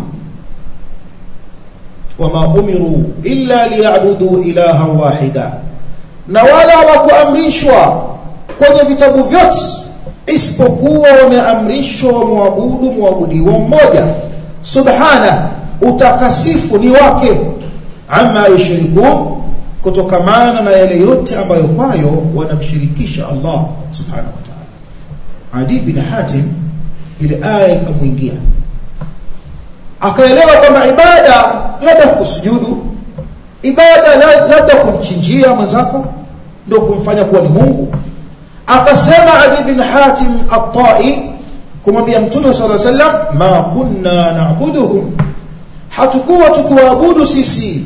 Wama umiru illa liya'budu ilaha wahida, na wala hawakuamrishwa kwenye vitabu vyote isipokuwa wameamrishwa muabudu muabudiwa mmoja. Subhana, utakasifu ni wake, amma yushrikun, kutokamana na yale yote ambayo kwayo wanamshirikisha Allah subhanahu wa ta'ala. Adi bin Hatim ile aya ikamuingia, akaelewa kwamba ibada labda kusujudu, ibada labda kumchinjia mwenzako ndio kumfanya kuwa ni Mungu. Akasema Adi bin Hatim at-Ta'i kumwambia Mtume sallallahu alayhi wasallam, ma kunna na'buduhum, hatukuwa tukiwaabudu sisi.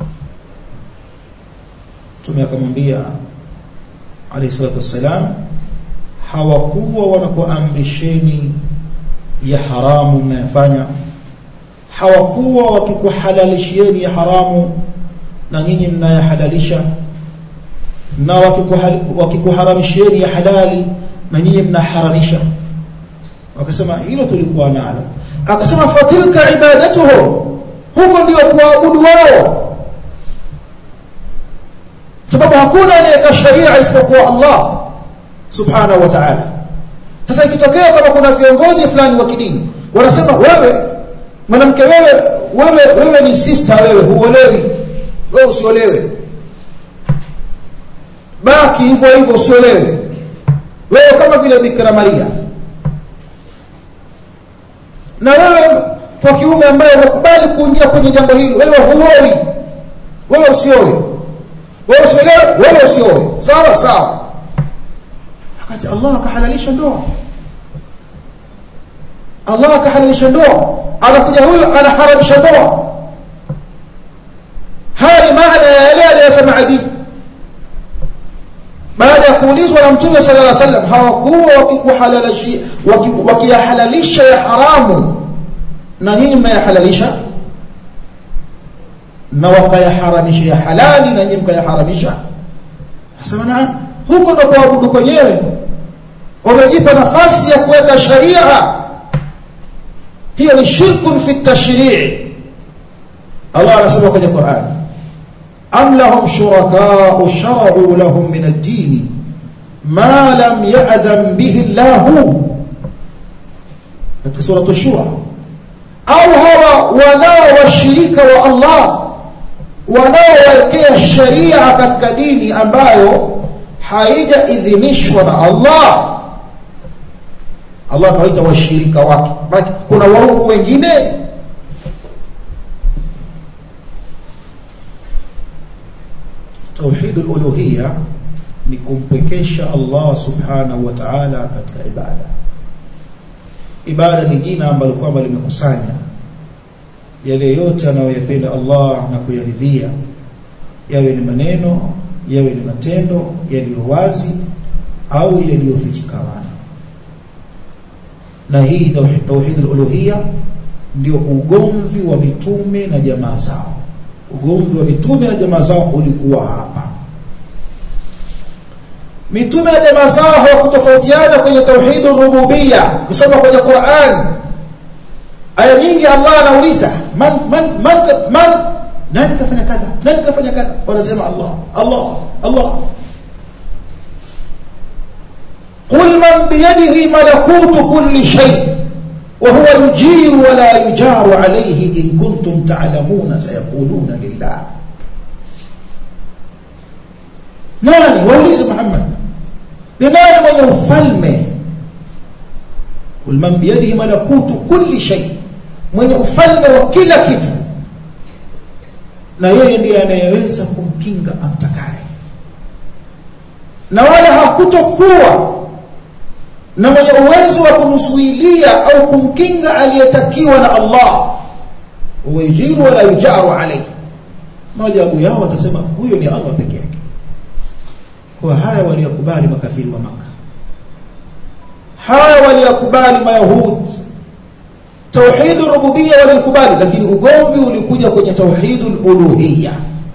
Mtume akamwambia alayhi salatu wassalam, hawakuwa wanakuamrisheni ya haramu mnayofanya, hawakuwa wakikuhalalishieni ya haramu na nyinyi mnayahalalisha, na wakikuharamishieni ya halali na nyinyi mnaharamisha. Wakasema hilo tulikuwa nalo. Akasema fatilka ibadatuhum, huko ndio kuabudu wao, sababu hakuna anayeka sharia isipokuwa Allah subhanahu wa ta'ala. Sasa ikitokea kama kuna viongozi fulani wa kidini wanasema wewe mwanamke, wewe wewe wewe ni sister, wewe huolewi, wewe usiolewe, baki hivyo hivyo usiolewe, wewe kama vile Bikira Maria, na wewe kwa kiume ambaye unakubali kuingia kwenye jambo hili, wewe huoi, wewe usioe, wewe usiolewe, wewe usioe, sawa sawa. wakati Allah akahalalisha ndoa. Allah akahalalisha ndoa, anakuja huyo anaharamisha ndoa. Haya ni maana ya yale aliyosema Adi baada ya kuulizwa na Mtume sallallahu alaihi wasallam, hawakuwa wakikuhalalisha wakiyahalalisha ya haramu na nyinyi mnayahalalisha, na wakayaharamisha ya halali na nyinyi mkayaharamisha. Nasema na huko ndo kuabudu kwenyewe, wamejipa nafasi ya kuweka sharia. Hiyo ni shirkun fi tashrii'. Allah anasema kwenye Qur'an, am lahum shuraka'u shara'u lahum min ad-din ma lam ya'dhan bihi Allah, katika sura ash-shura. Au hawa wanao washirika wa Allah wanaowekea sharia katika dini ambayo haijaidhinishwa na Allah. Allah kawaita washirika wake, bali kuna waungu wengine. Tauhid al-uluhiyya ni kumpekesha Allah subhanahu wa ta'ala katika ibada. Ibada ni jina ambalo kwamba limekusanya yale yote anayoyapenda Allah na kuyaridhia, yawe ni maneno, yawe ni matendo yaliyo wazi au yaliyofichikana. Na hii tauhid al-uluhiyya ndio ugomvi wa mitume na jamaa zao. Ugomvi wa mitume na jamaa zao ulikuwa hapa. Mitume na jamaa zao hawakutofautiana kwenye tauhid ar-rububiyya. Kusoma kwenye Qur'an aya nyingi Allah anauliza man man man, man nani kafanya kadha, nani kafanya kadha, wanasema Allah Allah Allah. Qul man biyadihi malakutu kulli shay wa huwa yujiru wa la yujaru alayhi in kuntum ta'lamuna sayaquluna lillah. Nani waulize Muhammad, ni nani mwenye ufalme? Qul man biyadihi malakutu kulli shay, mwenye ufalme wa kila kitu, na yeye ndiye anayeweza kumkinga amtakaye. Na wala hakutokuwa na mwenye uwezo wa kumsuilia au kumkinga aliyetakiwa na Allah. Ujiru wala yujaru alayhi, majabu yao watasema huyo ni Allah peke yake. Kwa haya waliyakubali makafiri wa Makkah, haya waliyakubali mayahudi. Tauhid ar-rububiyya walikubali, lakini ugomvi ulikuja kwenye tauhid al-uluhiyya,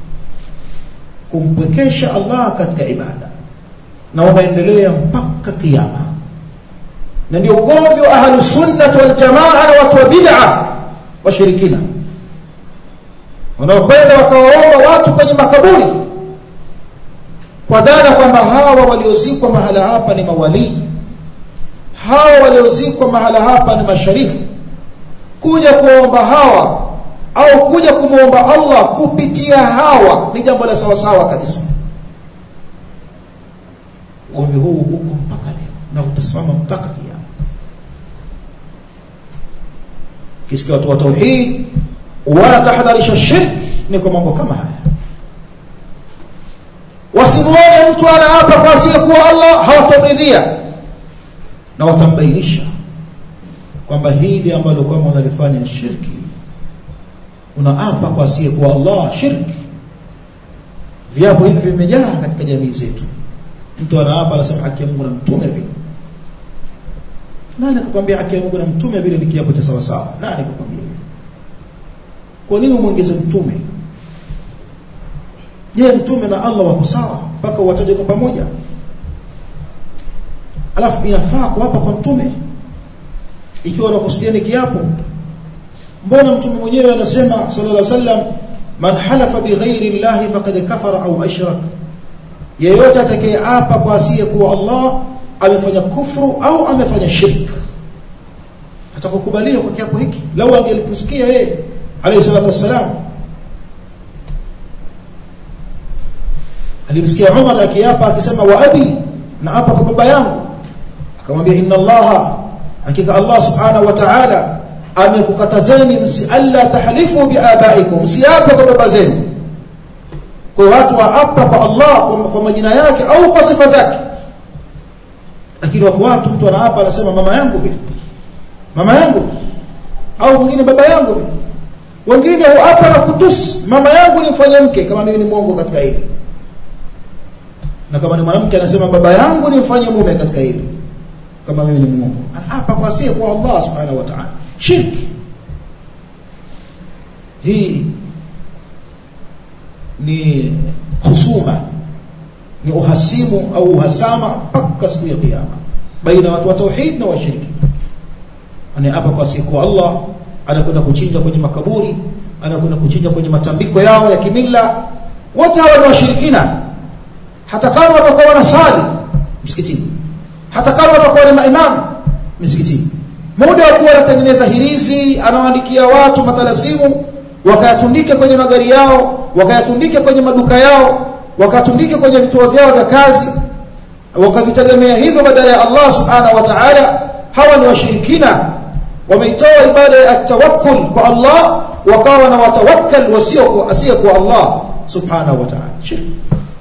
kumpekesha Allah katika ibada, na unaendelea mpaka kiyama. Na ndio ugomvi wa ahlus sunnah wal jamaa na watu wa bid'ah washirikina, wanaokwenda wakawaomba watu kwenye makaburi kwa dhana kwamba hawa waliozikwa mahala hapa ni mawali, hawa waliozikwa mahala hapa ni masharifu. Kuja kuomba hawa au kuja kumuomba Allah kupitia hawa ni jambo la sawa sawa kabisa. Ugomvi huu uko mpaka leo na utasimama mpaka kiyama. Kisikia watu wa tauhid wala tahadharisha shirk ni kwa mambo kama haya. Wasimuone mtu anaapa kwa asiyekuwa Allah, hawatamridhia na watambainisha kwamba hili ambalo kama unalifanya ni shirki. Unaapa kwa asiyekuwa Allah, shirki. Viapo hivi vimejaa katika jamii zetu. Mtu anaapa anasema haki ya Mungu na mtume vile. Nani akakwambia haki ya Mungu na mtume vile ni kiapo cha sawa sawa? Nani akakwambia hivyo? Kwa nini umuongeze mtume? Je, mtume na Allah wako sawa mpaka wataje kwa pamoja? Alafu inafaa kuapa kwa mtume ikiwa anakusudia ni kiapo? Mbona mtume mwenyewe anasema sallallahu alaihi wasallam, man halafa bighairi llahi faqad kafara au ashrak, yeyote atakayeapa kwa asiyekuwa Allah amefanya kufuru au amefanya shirk. Atakukubalia kwa kiapo hiki? Lau angelikusikia yeye alayhi salatu wasalam. Alimsikia Umar akiapa akisema wa abi, na apa kwa baba yangu, akamwambia inna Allah, hakika Allah subhanahu wa ta'ala amekukatazeni msi alla tahlifu biabaikum, msiape kwa baba zenu. Kwa watu waapa kwa Allah kwa majina yake au kwa sifa zake. Lakini wako watu mtu anaapa anasema mama yangu vile, mama yangu, au mwingine baba yangu vile. Wengine huapa na kutusi, mama yangu nimfanye mke kama mimi ni mwongo katika hili, na kama ni mwanamke anasema baba yangu nimfanye mume katika hili kama mimi ni mwongo. Hapa kwa asiye kwa Allah subhanahu wa ta'ala, shirki hii ni husuma, ni uhasimu au uhasama mpaka siku ya kiyama baina watu wa tauhid na washiriki. Ani hapa kwa asiye kwa Allah anakwenda kuchinja kwenye makaburi, anakwenda kuchinja kwenye matambiko yao ya kimila, wote hawa ni washirikina. Hata kama watakuwa wanasali msikitini, hata kama watakuwa ni maimamu msikitini, muda wa kuwa anatengeneza hirizi, anawaandikia watu matalasimu wakayatundike kwenye magari yao, wakayatundike kwenye maduka yao, wakatundike kwenye vituo vyao vya kazi, wakavitegemea hivyo badala ya Allah subhanahu wa ta'ala, hawa ni washirikina. Wameitoa ibada ya tawakkul kwa Allah, wakawa na watawakkal wasio kwa asiye kwa Allah subhanahu wa ta'ala, shirki.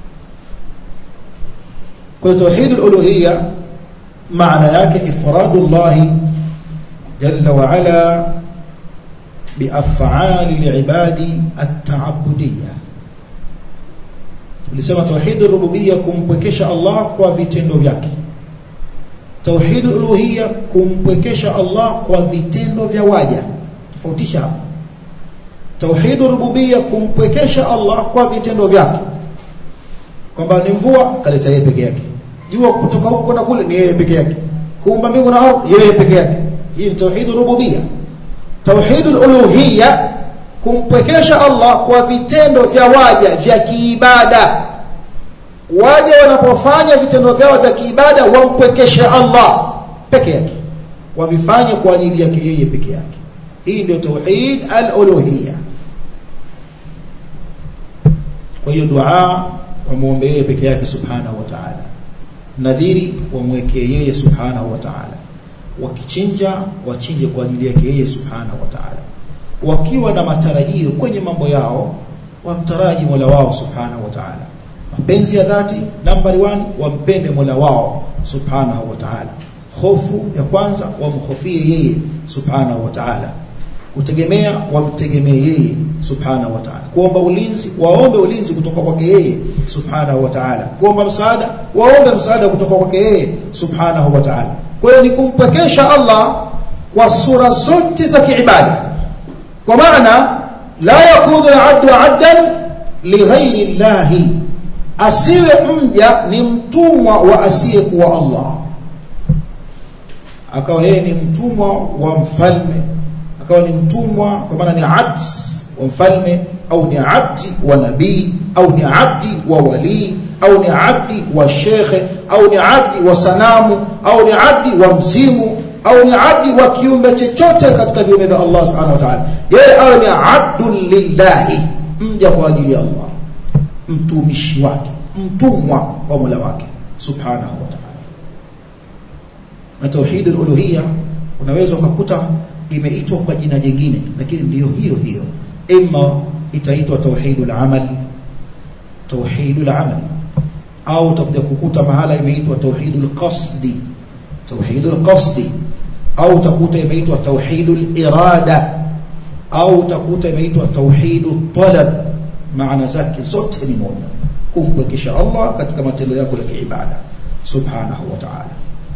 Kwa tauhid al-uluhiyya maana yake ifradullah jalla wa ala bi af'ali al-ibadi at-ta'abbudiyya. Tulisema tauhid ar-rububiyya kumpwekesha Allah kwa vitendo vyake, tauhid al-uluhiyya kumpwekesha Allah kwa vitendo vya waja. Tofautisha hapo. Tauhid ar-rububiyya kumpwekesha Allah kwa vitendo vyake, kwamba ni mvua kaleta yeye peke yake, jua kutoka huko kwenda kule ni yeye peke yake, kuumba mbingu na ardhi yeye peke yake. Hii ni tauhid ar-rububiyya. Tauhid al-uluhiyya kumpwekesha Allah kwa vitendo vya waja vya kiibada. Waja wanapofanya vitendo vyao vya kiibada wampwekeshe Allah peke yake, wavifanye kwa ajili yake yeye peke yake. Hii ndio tauhid al-uluhiyya. Kwa hiyo dua wamuombe yeye peke yake subhanahu wa ta'ala, nadhiri wamwekee yeye subhanahu wa ta'ala, wakichinja wachinje kwa ajili yake yeye subhanahu wa ta'ala, wakiwa na matarajio kwenye mambo yao wamtaraji Mola wao subhanahu wa ta'ala. Mapenzi ya dhati number one, wampende Mola wao subhanahu wa ta'ala. Hofu ya kwanza wamkhofie yeye subhanahu wa ta'ala, kutegemea wamtegemee yeye subhanahu wa ta'ala, kuomba ulinzi waombe ulinzi kutoka kwake yeye subhanahu wa ta'ala, kuomba msaada waombe msaada kutoka kwake yeye subhanahu wa ta'ala. Kwa hiyo ni kumpekesha Allah kwa sura zote za kiibada, kwa maana la yakunu al-'abdu 'abdan li ghayri Allah, asiwe mja ni mtumwa wa asiye kuwa Allah, akawa yeye ni mtumwa wa mfalme, akawa ni mtumwa kwa maana ni abd wa mfalme, au ni abdi wa nabii, au ni abdi wa wali, au ni abdi wa shekhe, au ni abdi wa sanamu, au ni abdi wa mzimu, au ni abdi wa kiumbe chochote katika viumbe vya Allah subhanahu wa ta'ala. Yeye awe ni abdun lillahi, mja kwa ajili ya Allah, mtumishi wake, mtumwa wa Mola wake subhanahu wa ta'ala. Na tauhid al-uluhiyya unaweza kukuta imeitwa kwa jina jingine, lakini ndio hiyo hiyo. Ima itaitwa tauhidul amal, tauhidul amal, au utakuja kukuta mahala imeitwa tauhidul qasdi, tauhidul qasdi, au utakuta imeitwa tauhidul irada, au utakuta imeitwa tauhidut talab. Maana zake zote ni moja, kumpwekesha Allah katika matendo yako ya kiibada subhanahu wa ta'ala.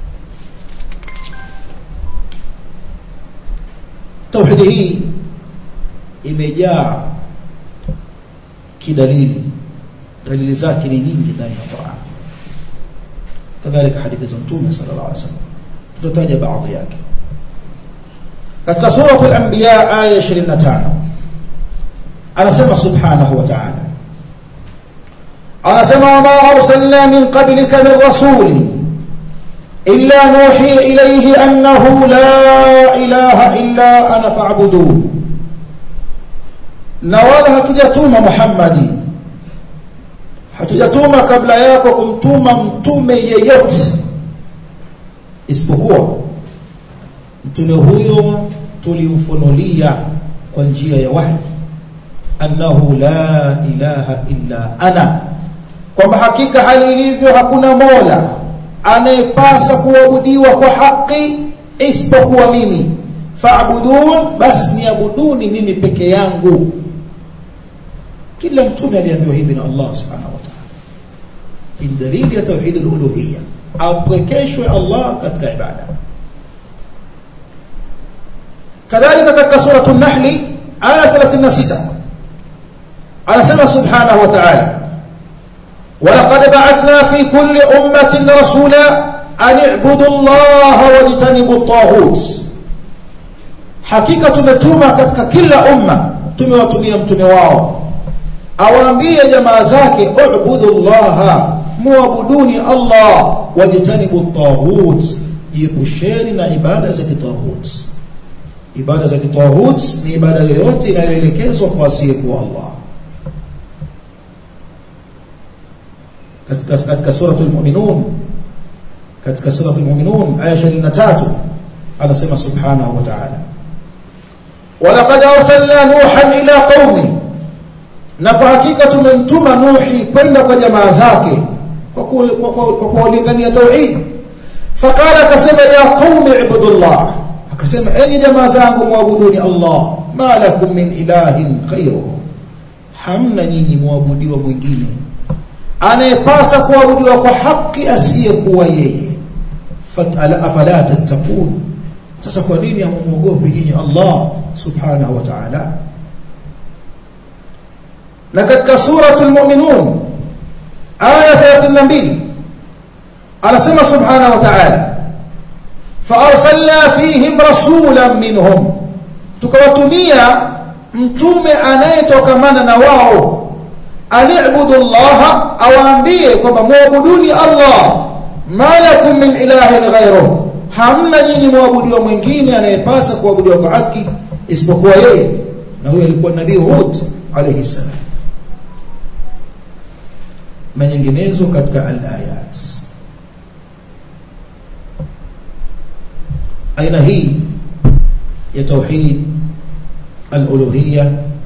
Tauhid hii imejaa kidalili, dalili zake ni nyingi ndani ya Qur'an, kadhalika hadithi za Mtume sallallahu alaihi wasallam. Tutataja baadhi yake katika sura al-Anbiya aya ishirini na tano. Anasema subhanahu wa ta'ala, anasema wa ma arsalna min qablika min rasuli illa nuhi ilayhi annahu la ilaha illa ana fa'budun. Na wala hatujatuma Muhammadi, hatujatuma kabla yako kumtuma mtume yeyote isipokuwa mtume huyo tulimfunulia kwa njia ya wahi annahu la ilaha illa ana, kwamba hakika hali ilivyo hakuna mola anayepasa kuabudiwa kwa haki isipokuwa mimi, fa'budun, bas niabuduni mimi peke yangu. Kila mtume aliambiwa hivi na Allah subhanahu wa ta'ala. Ni dalili ya tauhid al-uluhiyya, apwekeshwe Allah katika ibada. Kadhalika katika surah an-nahl aya thelathini na sita anasema subhanahu wa ta'ala, walaqad ba'athna fi kulli ummatin rasula an i'budu Allaha wajtanibu at-taghut, hakika tumetuma katika kila umma, tumewatumia mtume wao awaambie jamaa zake, u'budu Allaha, muabuduni Allah, wajtanibu at-taghut, jiepusheni na ibada za kitaghut. Ibada za kitaghut ni ibada yoyote inayoelekezwa kwa asiyekuwa Allah. Katika katika suratul mu'minun, katika suratul mu'minun aya ishirini na tatu anasema subhanahu wa ta'ala, walaqad arsalna nuhan ila qaumi, na kwa hakika tumemtuma Nuhi kwenda kwa jamaa zake kwa kwa kuwalingania tauhid. Faqala, akasema ya qaumi ibudullah, akasema enyi jamaa zangu muabuduni Allah, ma lakum min ilahin ghayruhu, hamna nyinyi muabudiwa mwingine anayepasa kuabudiwa kwa haki asiyekuwa yeye. Fatala afala tattaqun, sasa kwa nini hamuogopi nyinyi Allah subhanahu wa ta'ala? Na katika suratul mu'minun aya thelathini na mbili anasema subhanahu wa ta'ala, fa arsalna fihim rasulan minhum, tukawatumia mtume anayetokamana na wao, ali'budu Allah, awaambie kwamba muabuduni Allah, ma lakum min ilahin ghayruhu, hamna nyinyi muabudiwa mwingine anayepasa kuabudiwa kwa haki isipokuwa yeye. Na huyo alikuwa nabii Hud alayhi salam, na nyinginezo katika al-ayat. Aina hii ya tauhid al-uluhiyya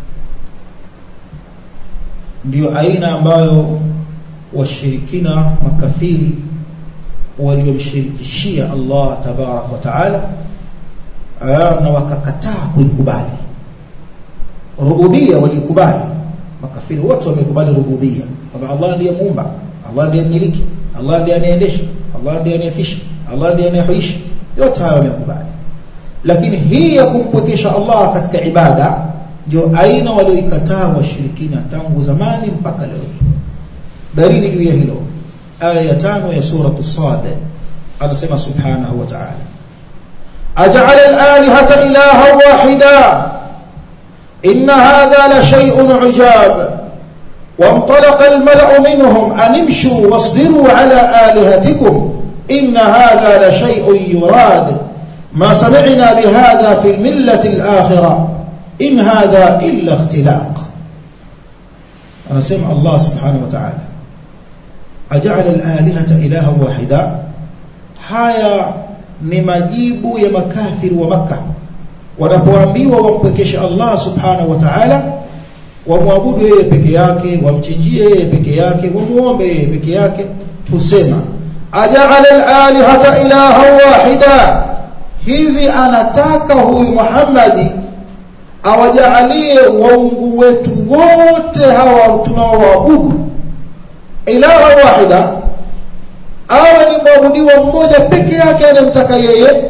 ndio aina ambayo washirikina makafiri waliomshirikishia Allah tabarak wa taala na wakakataa kuikubali. Rububiyya walikubali, makafiri wote wamekubali rububiyya, kwamba Allah ndiye muumba, Allah ndiye mmiliki, Allah ndiye anaendesha, Allah ndiye anayefisha, Allah ndiye anayehuisha, yote hayo wamekubali. Lakini hii ya kumpwekesha Allah katika ibada ndio aina walioikataa washirikina tangu zamani mpaka leo. Dalili juu ya hilo aya ya tano ya sura as-Sad, anasema subhanahu wa ta'ala, aj'ala al-alihata ilahan wahida inna hadha la shay'un 'ujab وانطلق الملأ منهم أن امشوا واصبروا على آلهتكم إن هذا لشيء يراد ما سمعنا بهذا في الملة الآخرة إن هذا إلا اختلاق. أنا سمع الله سبحانه وتعالى أجعل الآلهة إلها واحدا. haya ni majibu ya makafiri wa Makkah wanapoambiwa wampekeshe Allah subhanahu wa ta'ala, wamwabudu yeye peke yake, wamchinjie yeye peke yake, wamuombe yeye peke yake. Tusema aja'ala al-alihata ilahan wahida, hivi anataka huyu Muhammad awajaalie waungu wetu wote hawa tunaoabudu ilaha wahida, awe ni mwabudiwa mmoja peke yake anayemtaka yeye.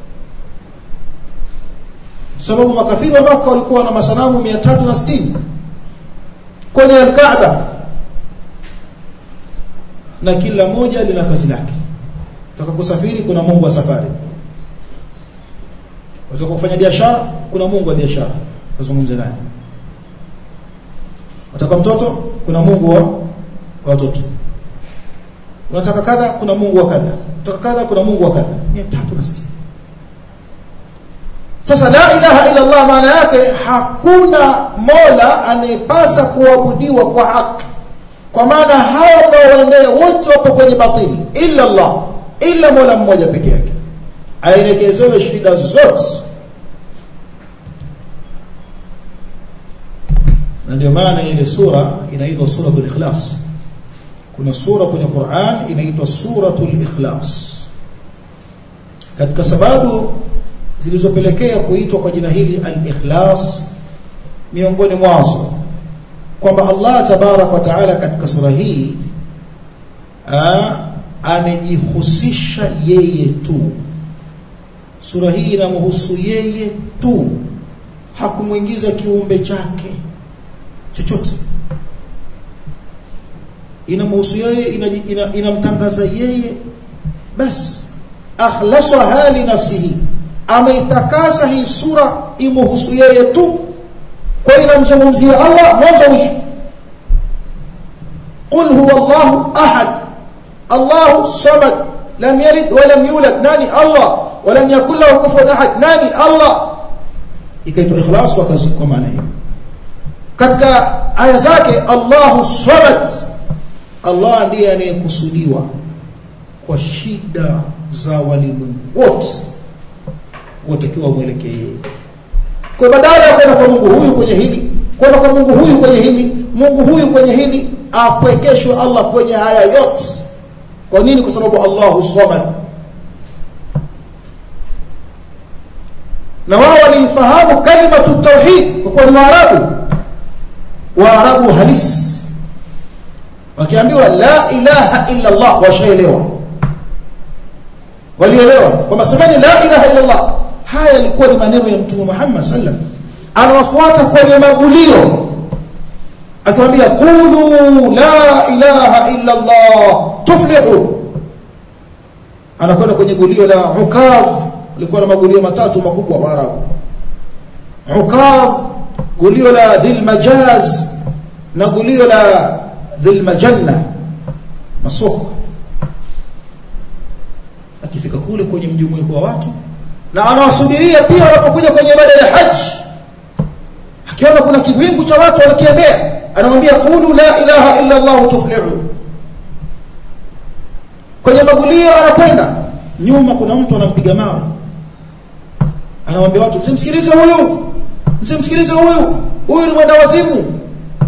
Sababu makafiri wa Makkah walikuwa na masanamu mia tatu na sitini kwenye al-Kaaba, na kila moja lina kazi lake. Unataka kusafiri, kuna mungu wa safari. Unataka kufanya biashara, kuna mungu wa biashara, kuzungumza naye. Unataka mtoto, kuna mungu wa watoto. Unataka kadha, kuna mungu wa kadha. Unataka kadha, kuna mungu wa kadha. mia tatu na sitini. Sasa la ilaha illa Allah maana yake hakuna mola anayepasa kuabudiwa kwa haki, kwa maana hao wanaoendea wote wapo kwenye batili, illa Allah, illa mola mmoja peke yake aelekezewe shida zote. Na ndio maana ile sura inaitwa suratul Ikhlas, kuna sura kwenye Qur'an inaitwa suratul Ikhlas. Katika sababu zilizopelekea kuitwa kwa jina hili al-Ikhlas, miongoni mwazo kwamba Allah tabarak wa taala katika sura hii amejihusisha yeye tu. Sura hii inamhusu yeye tu, hakumuingiza kiumbe chake chochote. Inamhusu yeye, inamtangaza ina, ina yeye basi. Akhlasaha li nafsihi, ameitakasa hii sura imhusu yeye tu, kwa inamzungumzia Allah mwanzo mwisho. Qul huwa Allahu ahad, Allahu samad, lam yalid wa lam yulad, nani Allah, wa lam yakul lahu kufuwan ahad, nani Allah. Ikaitwa Ikhlas kwa kazi, kwa maana hiyo. Katika aya zake Allahu samad, Allah ndiye anayekusudiwa kwa shida za walimwengu wote, wote kiwa mwelekee yeye. Kwa badala ya kwenda kwa Mungu huyu kwenye hili, kwenda kwa Mungu huyu kwenye hili, Mungu huyu kwenye hili, apwekeshwe Allah kwenye haya yote. Kwa nini? Kwa sababu Allahu samad. Na wao walifahamu kalimatu tauhid kwa kuwa ni Waarabu, Waarabu halisi. Wakiambiwa la ilaha illa Allah washaelewa, walielewa kwamba semeni la ilaha illa Allah. Haya yalikuwa ni maneno ya Mtume Muhammad sallam, anawafuata kwenye magulio akimwambia qulu la ilaha illa Allah tuflihu. Anakwenda kwenye gulio la Ukav, lilikuwa na magulio matatu makubwa wa Arabu. Ukav, gulio la Dhil Majaz, na gulio la Dhil Majanna, masoko. Akifika kule kwenye mjumuiko wa watu, na anawasubiria pia wanapokuja kwenye ibada ya haji, akiona kuna kiwingu cha watu wanakiendea, anamwambia qulu la ilaha illa Allah tuflihu. Kwenye magulio anakwenda nyuma, kuna mtu anampiga mawe, anamwambia watu msimsikilize huyu, msimsikilize huyu, huyu ni mwenda wazimu.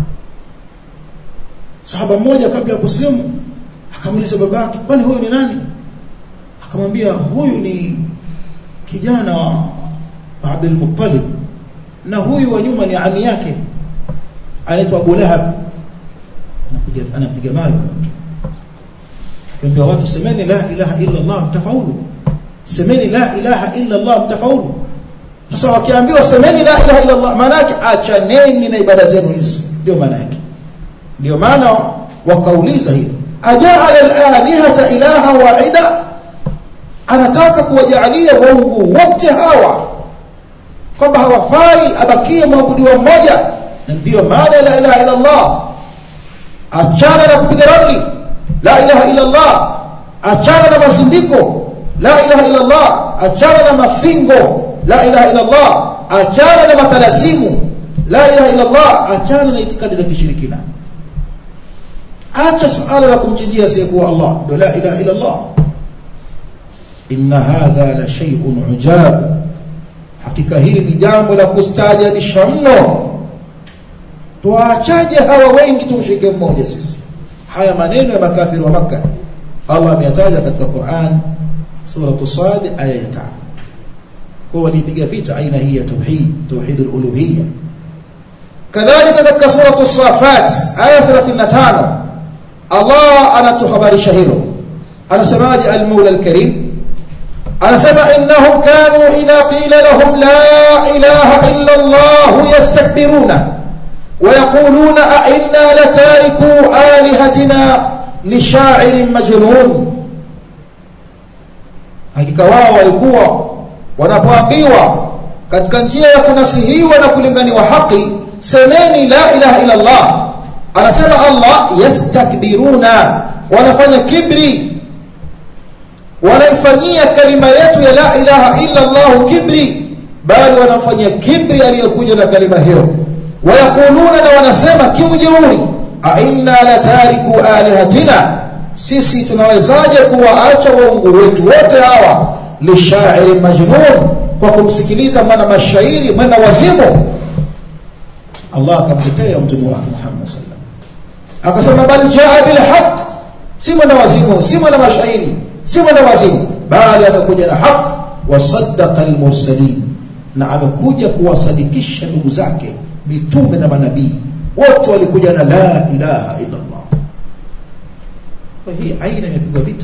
Sahaba mmoja kabla ya kuslimu akamuuliza babake, kwani huyu ni nani? Akamwambia huyu ni kijana wa Abdul Muttalib, na huyu wa nyuma ni ami yake anaitwa Abu Lahab. Anapiga anapiga mawe. Akamwambia watu semeni la ilaha illa Allah mtafaulu, semeni la ilaha illa Allah mtafaulu. Sasa wakiambiwa semeni la ilaha illa Allah, maana yake achaneni na ibada zenu hizi, ndio maana yake. Ndio maana wakauliza hili, aja'ala al-alihata ilaha wahida, anataka kuwajalia waungu wote hawa kwamba hawafai abakie mwabudiwa mmoja. Na ndio maana la ilaha illa Allah, achana na kupiga ramli, la ilaha illa Allah, achana na masindiko, la ilaha illa Allah, achana na mafingo, la ilaha illa Allah, achana na matalasimu, la ilaha illa Allah, achana na itikadi za kishirikina. Acha suala la kumchinjia asiyekuwa Allah, ndio la ilaha illa Allah. Inna hadha la shay'un ujab, hakika hili ni jambo la kustaajabisha mno. Tuachaje hawa wengi tumshike mmoja sisi? Haya maneno ya makafiri wa Makkah Allah ameyataja katika Qur'an, sura Sad aya ya tano. Kwa walipiga vita aina hii ya tauhid, tauhid al-uluhiyya. Kadhalika katika sura As-Safat aya thelathini na tano Allah anatuhabarisha hilo. Anasemaje al-Maula al-Karim? Anasema innahum kanu idha qila lahum la ilaha illa Allah yastakbiruna wa yaquluna a inna latariku alihatina li sha'irin majnun. Hakika wao walikuwa wanapoambiwa katika njia ya kunasihiwa na kulinganiwa haki, semeni la ilaha illa Allah, anasema Allah yastakbiruna, wanafanya kibri, wanaifanyia kalima yetu ya la ilaha illa Allah kibri, bali wanafanya kibri aliyokuja na kalima hiyo. Wayakuluna, na wanasema kiujeuri, a inna latariku alihatina, sisi tunawezaje kuwaacha waungu wetu wote hawa li sha'iri majnun, kwa kumsikiliza mwana mashairi, mwana wazimu. Allah akamtetea mtume wake Muhammad sallallahu alaihi wasallam, akasema bal jaa bil haqq si mwenda wazimu, si mwenda mashairi, si mwenda wazimu, bali amekuja na haki. Wasaddaqa al-mursalin, na amekuja kuwasadikisha ndugu zake mitume na manabii wote walikuja na la ilaha illa Allah. Kwa hii aina imepigwa vita,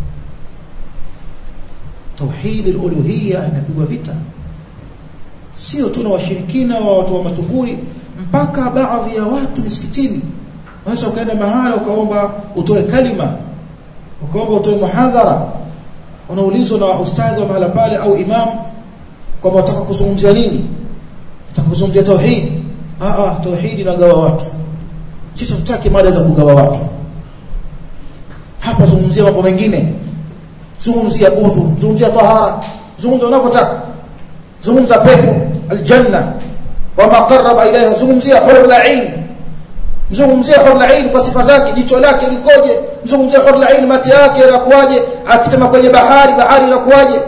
tauhid al-uluhiyya inapigwa vita, sio tu na washirikina wa watu wa matuburi, mpaka baadhi ya watu misikitini. Unaweza ukaenda mahala ukaomba utoe kalima, ukaomba utoe muhadhara, unaulizwa na ustadhi wa mahala pale au imam kwamba unataka kuzungumzia nini, unataka kuzungumzia tauhid. Ah ah, tauhid inagawa watu, sisi tutaki mada za kugawa watu hapa. Zungumzia mambo mengine, zungumzia udhu, zungumzia tahara, zungumzia unapotaka, zungumza pepo aljanna wama qarraba ilayha, zungumzia hurul ain, zungumzia hurul ain kwa sifa zake, jicho lake likoje, zungumzia hurul ain mate yake yanakuaje, akitema kwenye bahari bahari inakuaje.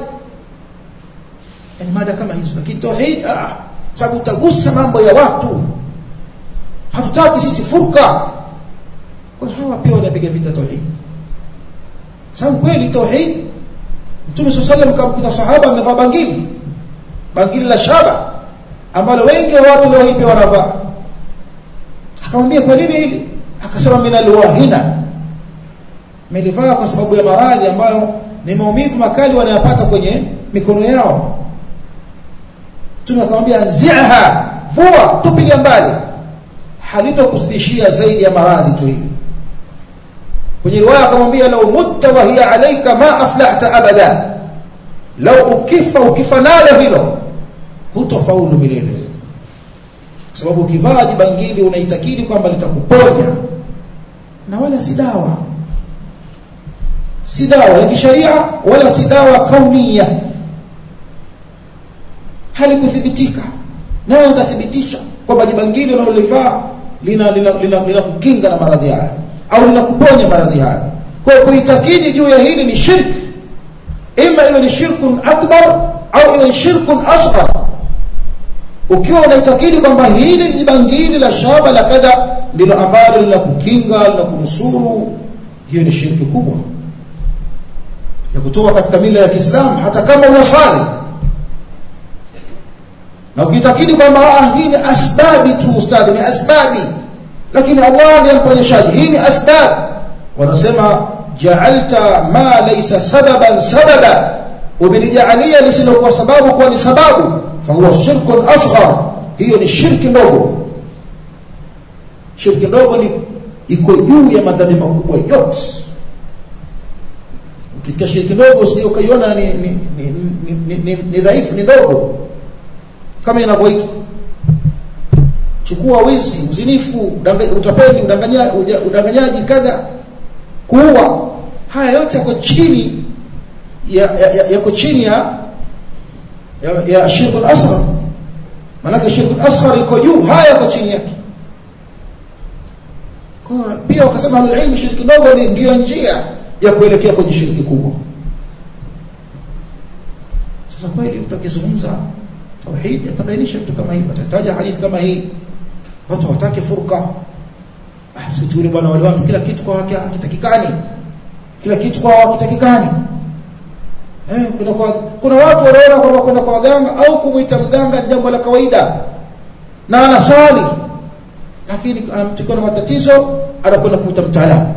Ni mada kama hizo. Lakini tauhid ah, sababu utagusa mambo ya watu, hatutaki sisi furqa. Kwa hawa pia wanapiga vita tauhid, sababu kweli tauhid, Mtume sallallahu alayhi wasallam kamkuta sahaba amevaa bangili, bangili la shaba ambalo wengi wa watu leo hivi wanavaa. Akamwambia kwa nini hili? Akasema min alwahina, melivaa kwa sababu ya maradhi ambayo ni maumivu makali wanayapata kwenye mikono yao. Mtume akamwambia anzi'ha, vua, tupilia mbali, halitakusudishia zaidi ya maradhi tu hili. Kwenye riwaya akamwambia lau mutta wa hiya alayka ma aflahta abada, lau ukifa ukifa nalo hilo hutofaulu milele. Kwa sababu ukivaa jibangili unaitakidi kwamba litakuponya, na wala si dawa, si dawa ya kisharia wala si dawa kaunia, halikuthibitika. Na watathibitisha kwamba jibangili unalolivaa lina lina lina, lina kukinga na maradhi haya au lina kuponya maradhi haya. Kwa hiyo kuitakidi juu ya hili ni shirk, ima iwe ni shirkun akbar au iwe ni shirkun asghar. Ukiwa unaitakidi kwamba hili ni jibangili la shaba la kadha ndilo ambalo lina kukinga na kunusuru, hiyo ni shirki kubwa ya kutoka katika mila ya Kiislamu, hata kama unasali. Na ukitakidi kwamba ah, hii ni asbabi tu ustadhi, ni asbabi, lakini Allah ndiye mponyeshaji, hii ni asbab. Wanasema ja'alta ma laysa sababan sababa, umelijaalia lisilokuwa sababu kuwa ni sababu, fa huwa shirkun asghar, hiyo ni shirki ndogo. Shirki ndogo ni iko juu ya madhambi makubwa yote. Ukisikia shirki ndogo usije ukaiona ni ni ni, ni, ni, ni, ni dhaifu, ni ndogo kama inavyoitwa. Chukua wizi, uzinifu, utapeli, udanganyaji, udanganyaji kadha, kuua, haya yote yako chini ya yako chini ya ya, ya shirk al-asghar. Maana shirk al-asghar iko juu, haya yako chini yake. Kwa pia wakasema al-ilm, shirki ndogo ni ndio njia ya kuelekea kwenye shirki kubwa. Sasa kweli utakizungumza tauhid yatabainisha vitu kama hivi, atataja hadithi kama hii. Watu watake furqa, ah msikituni bwana, wale watu kila kitu kwa haki hakitakikani, kila kitu kwa hakitakikani. Eh, kuna kwa, kuna watu wanaona kwamba kuna kwa waganga au kumuita mganga jambo la kawaida, na anasali, lakini anamtukana na matatizo, anakwenda kumuita mtaalamu.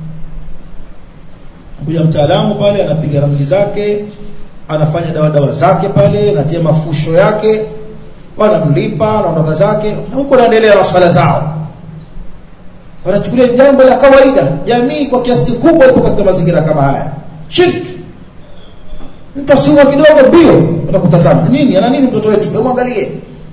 Kuja mtaalamu pale anapiga ramli zake, anafanya dawa dawa zake pale, anatia mafusho yake, wanamlipa, anaondoka zake, na huko anaendelea na sala zao. Wanachukulia jambo la kawaida. Jamii kwa kiasi kikubwa ipo katika mazingira kama haya. Shirki. Mtasiwa kidogo bio, unakutazama. Nini? Ana nini mtoto wetu? Hebu angalie.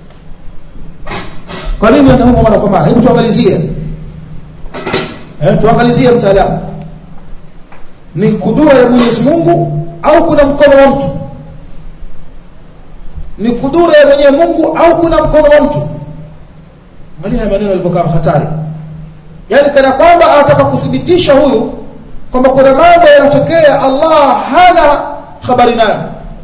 Kwa nini anaumwa mara kwa mara? Hebu tuangalizie. Eh, tuangalizie mtaalamu. Ni kudura ya Mwenyezi Mungu au kuna mkono wa mtu? Ni kudura ya Mwenyezi Mungu au kuna mkono wa mtu? Angalia maneno yalivyokaa hatari. Yaani kana kwamba anataka kuthibitisha huyu kwamba kuna mambo yanatokea Allah hana habari nayo.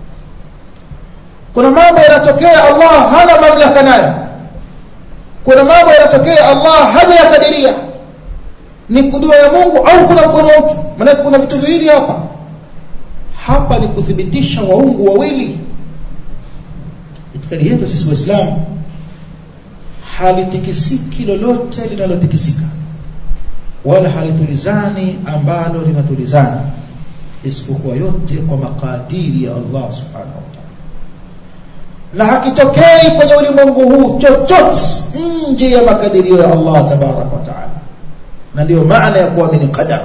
Kuna mambo yanatokea Allah hana mamlaka nayo. Kuna mambo yanatokea Allah haja yakadiria. ni kudura ya Mungu au kuna mkono wa mtu? Maana kuna vitu viwili hapa. Hapa ni kuthibitisha waungu wawili. Itikadi yetu sisi Waislamu halitikisiki lolote linalotikisika, wala halitulizani ambalo linatulizana, isipokuwa yote kwa makadiri ya Allah subhanahu wa ta'ala. Na hakitokei kwenye ulimwengu huu chochote nje ya makadirio ya Allah tabaraka wa ta'ala. Na ndio maana ya kuamini qadar.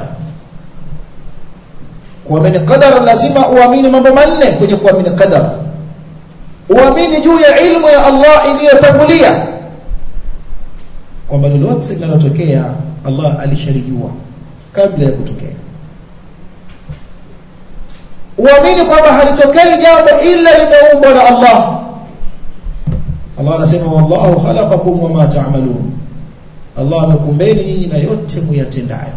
Kuamini qadar lazima uamini mambo manne kwenye kuamini qadar. Uamini juu ya ilmu ya Allah iliyotangulia, kwamba lolote linalotokea Allah alishalijua kabla ya kutokea. Uamini kwamba halitokei jambo ila limeumbwa na Allah. Allah anasema wallahu khalaqakum wama ta'malun. Allah amekumbeni nyinyi na yote muyatendayo.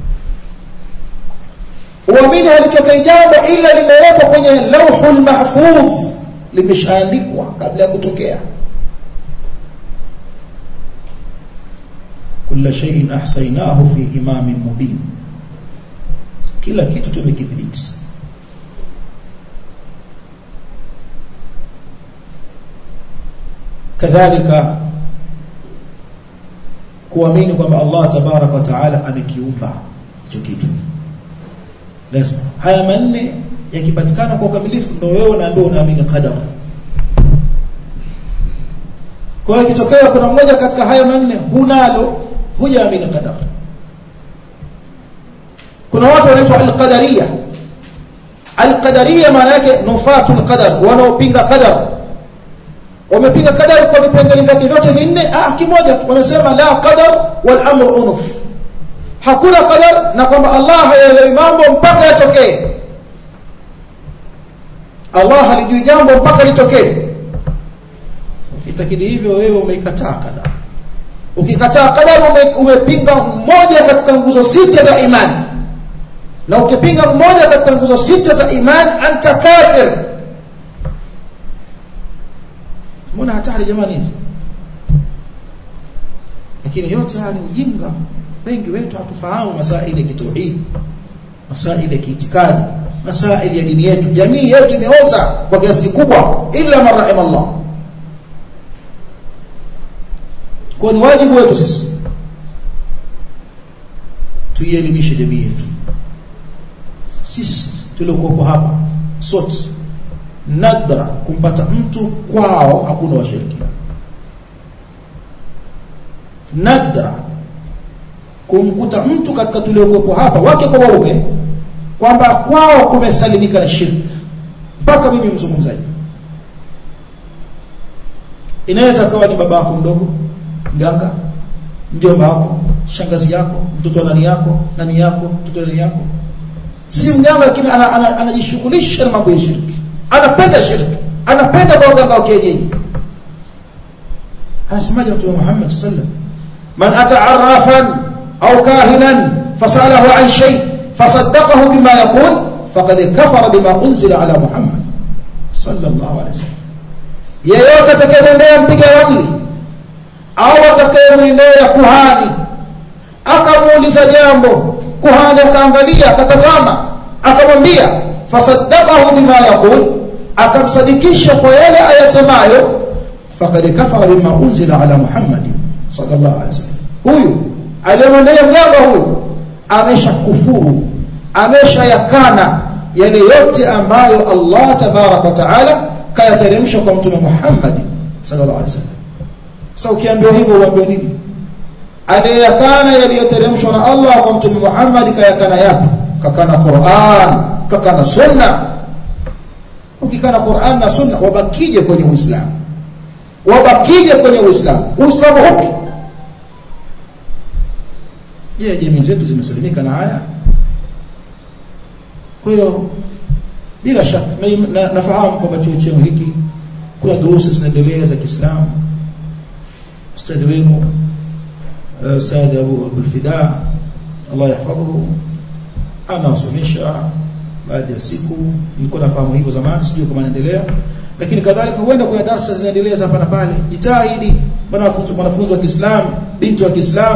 Uamini halitokei jambo ila limewekwa kwenye lauhul mahfuz, limeshaandikwa kabla ya kutokea. Kila shay'in ahsaynahu fi imamin mubin. Kila kitu tumekidhibiti. Kadhalika kuamini kwamba Allah tabaraka wa taala amekiumba hicho kitu. Lazima haya manne yakipatikana kwa ukamilifu, ndio wewe unaambiwa unaamini qadar. Kwa hiyo kitokea kuna mmoja katika haya manne hunalo, hujaamini qadar. Kuna watu wanaitwa al-qadariyya. Al-qadariyya maana yake nufatul qadar, wanaopinga qadar. Wamepinga qadar kwa vipengele vyake vyote vinne. Ah, kimoja wamesema la qadar wal amru unuf. Hakuna qadar, na kwamba Allah hayaelewi mambo mpaka yatokee. Allah halijui jambo mpaka litokee. Itakidi hivyo wewe umeikataa qadar. Ukikataa qadar umepinga mmoja katika nguzo sita za imani. Na ukipinga mmoja katika nguzo sita za imani, anta kafir. Mbona hatari jamani hivi? Lakini yote haya ni ujinga. Wengi wetu hatufahamu masaili ya kitauhid, masaili ya kiitikadi, masaili ya dini yetu. Jamii yetu imeoza kwa kiasi kikubwa, illa man rahim Allah. Kwa ni wajibu wetu sisi tuielimishe jamii yetu. Sisi tuliokuwa hapa sote, nadra kumpata mtu kwao hakuna washirikina. Nadra kumkuta mtu katika tuliokuwa hapa, wake kwa waume, kwamba kwao kumesalimika na shirki. Mpaka mimi mzungumzaji, inaweza kawa ni baba yako mdogo mganga, mjomba wako, shangazi yako, mtoto wa nani yako, nani yako, mtoto wa nani yako, si mganga, lakini anajishughulisha na mambo ya shirki. Anapenda shirki, anapenda waganga wa kienyeji. Anasemaje Mtume Muhammad sallallahu alaihi wasallam? Man ata'arrafan au kahinan fasalahu an shay fasaddaqahu bima yaqul faqad kafara bima unzila ala Muhammad sallallahu alaihi wasallam. Yeyote atakayemwendea mpiga ramli au atakayemwendea kuhani akamuuliza jambo, kuhani akaangalia, akatazama, akamwambia fasaddaqahu bima yaqul, akamsadikisha kwa yale ayasemayo, faqad kafara bima unzila ala Muhammad sallallahu alaihi wasallam. Huyu aliyemwendea mganga huyu ameshakufuru, ameshayakana yale yote ambayo Allah tabaraka wa taala kayateremsha kwa Mtume Muhammad sallallahu alaihi wasallam. Sasa ukiambiwa hivyo uambiwe nini? Aliyakana yaliyoteremshwa na Allah kwa Mtume Muhammad kayakana yapi? Kakana Qur'an, kakana sunna. Ukikana Qur'an na sunna, wabakije kwenye Uislamu. Wabakije kwenye Uislamu. Uislamu upi? Je, jamii zetu zimesalimika na haya? Kwa hiyo bila shaka na, nafahamu kwamba chuo chenu hiki kuna durusi zinaendelea za Kiislamu. Ustadhi wenu Ustadhi Abu Abulfida, Allah yahfadhuhu, anawasomesha baadhi ya siku. Nilikuwa nafahamu hivyo zamani, sijui kama inaendelea, lakini kadhalika huenda kuna darasa zinaendelea hapa na pale. Jitahidi mwanafunzi mwanafunzi wa Kiislamu, binti wa Kiislamu,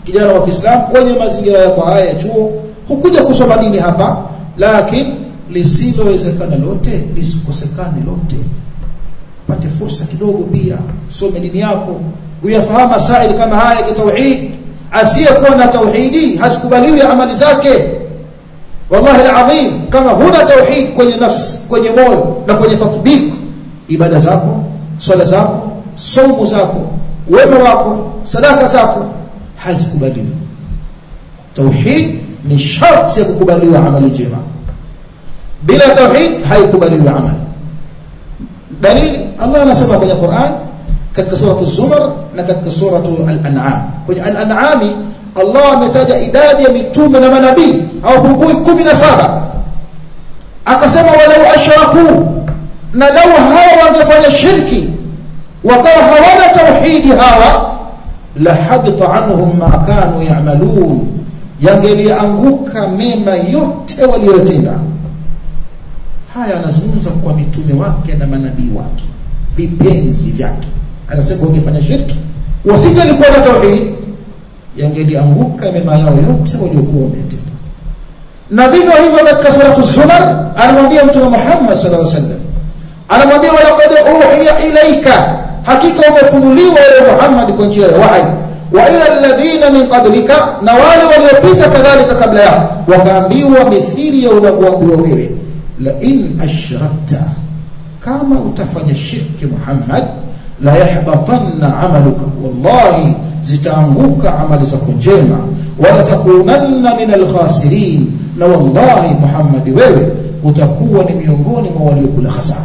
kijana wa Kiislamu kwenye mazingira yako haya ya chuo, hukuja kusoma dini hapa, lakini lisilowezekana lote lisikosekane lote. Pate fursa kidogo pia some dini yako, uyafahamu masaili kama haya ya tauhid. Asiyekuwa na tauhidi hasikubaliwi amali zake. Wallahi alazim, kama huna tauhid kwenye nafsi, kwenye moyo na kwenye tatbik, ibada zako, swala zako, saumu zako, wema wako, sadaka zako hazikubaliwi. Tauhid ni sharti ya kukubaliwa amali njema. Bila tauhid haikubaliwi amali. Dalili Allah anasema kwenye Qur'an katika sura Az-Zumar na katika sura Al-An'am. Kwenye Al-An'am Allah ametaja idadi ya mitume na manabii au hubui kumi na saba. Akasema walau ashraku, na lau hawa wangefanya shirki wakawa hawana tauhidi hawa, la habita anhum ma kanu ya'malun, yangelianguka mema yote waliyotenda. Haya anazungumza kwa mitume wake na manabii wake, vipenzi vyake. Anasema wangefanya shirki, wasingelikuwa na tauhid, yangelianguka mema yao yote waliokuwa wametenda. Na vivyo hivyo katika sura Az-Zumar anamwambia Mtume Muhammad sallallahu alaihi wasallam, anamwambia walaqad uhiya ilaika, hakika umefunuliwa wewe Muhammad kwa njia ya wahi, wa ila alladhina min qablika, na wale waliopita kadhalika kabla yao, wakaambiwa mithili ya unavyoambiwa wewe, la in ashrakta, kama utafanya shirki Muhammad, la yahbatanna amaluka, wallahi zitaanguka amali zako njema, wala takunanna min alkhasirin, na wallahi Muhammad wewe utakuwa ni miongoni mwa waliokula hasara.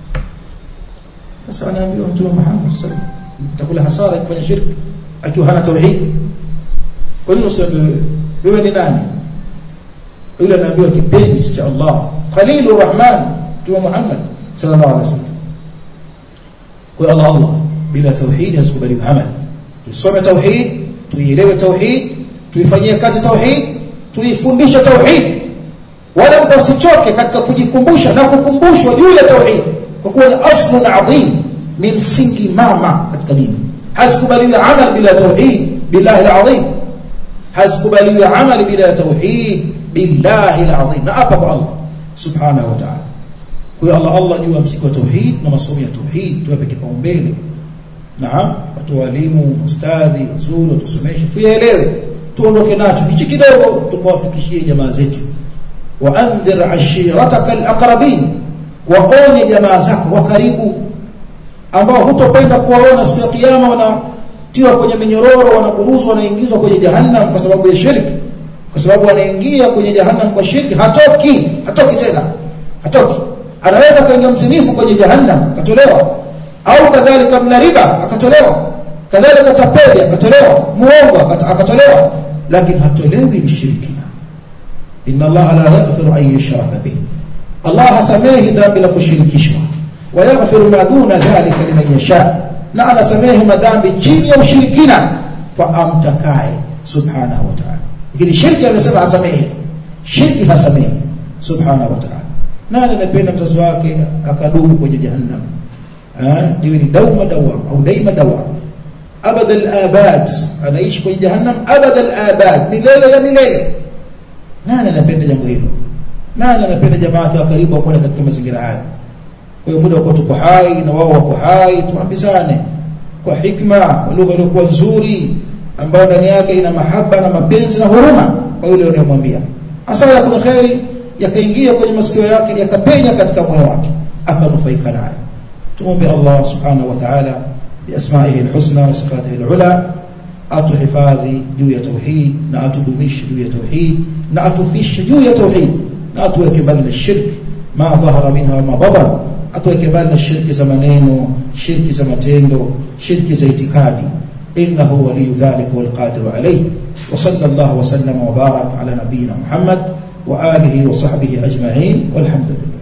Sasa anaambiwa Mtume Muhammad sallallahu alaihi wasallam utakula hasara kufanya shirki akiwa hana tauhid. Kwa nini useme wewe ni nani? Yule anaambiwa kipenzi cha Allah, Khalilur Rahman, Mtume Muhammad sallallahu alaihi wasallam. Kwa Allah Allah bila tauhid hasikubali amal. Tusome tauhid, tuielewe tauhid, tuifanyie kazi tauhid, tuifundishe tauhid. Wala mtu asichoke katika kujikumbusha na kukumbushwa juu ya tauhid, kwa kuwa ni aslun adhim, ni msingi mama katika dini. Hasikubaliwi amal bila tauhid billahi alazim, hasikubaliwi amal bila tauhid billahi alazim. Na hapa kwa Allah subhanahu wa ta'ala. Kwa Allah Allah juu ya msingi wa tauhid na masomo ya tauhid tuwape kipaumbele. Naam, watu walimu, ustadhi, wazuri tusomeshe, tuelewe, tuondoke nacho hichi kidogo, tukawafikishie jamaa zetu. Wa anzir ashirataka alaqrabin, waonye jamaa zako wa karibu ambao hutopenda kuwaona siku ya kiyama wanatiwa kwenye minyororo, wanaburuzwa, wanaingizwa kwenye jahannam kwa sababu ya shirki. Kwa sababu wanaingia kwenye jahannam kwa shirki, hatoki, hatoki tena, hatoki. Anaweza kaingia mzinifu kwenye jahannam akatolewa, au kadhalika mla riba akatolewa, kadhalika tapeli akatolewa, muongo akatolewa, lakini hatolewi mshirikina. Inna Allah la yaghfiru an yushraka bihi, Allah hasamehi dhambi la kushirikishwa, wa yaghfiru ma duna dhalika liman yasha, na anasamehe madhambi chini ya ushirikina kwa amtakaye subhanahu wa ta'ala. Lakini shirki amesema hasamehi, shirki hasamehi subhanahu wa ta'ala. Nani anapenda mzazi wake akadumu kwenye jahannam? Ah, diwe ni dauma dawa au daima dawa, abad al-abad, anaishi kwenye jahannam abad al-abad, milele ya milele. Nani anapenda jambo hilo? Nani anapenda jamaa yake wa karibu amone katika mazingira haya? Kwa hiyo muda wako tuko hai na wao wako hai, tuambizane kwa hikma, kwa lugha iliyokuwa nzuri ambayo ndani yake ina mahaba na mapenzi na huruma kwa yule unayemwambia. Hasa ya kuna khairi yakaingia kwenye masikio yake, yakapenya katika moyo wake, akanufaika naye. Tuombe Allah subhanahu wa ta'ala bi asma'ihi al-husna wa sifatihi al-ula atuhifadhi juu ya tauhid, na atudumishe juu ya tauhid, na atufishe juu ya tauhid, na atuweke mbali na shirki ma dhahara minha wa ma batan, atuweke mbali na shirki za maneno, shirki za matendo, shirki za itikadi. innahu waliyu dhalika wal qadiru alayhi. Wa sallallahu wa sallama wa baraka ala nabiyyina Muhammad wa alihi wa sahbihi ajma'in, walhamdulillah.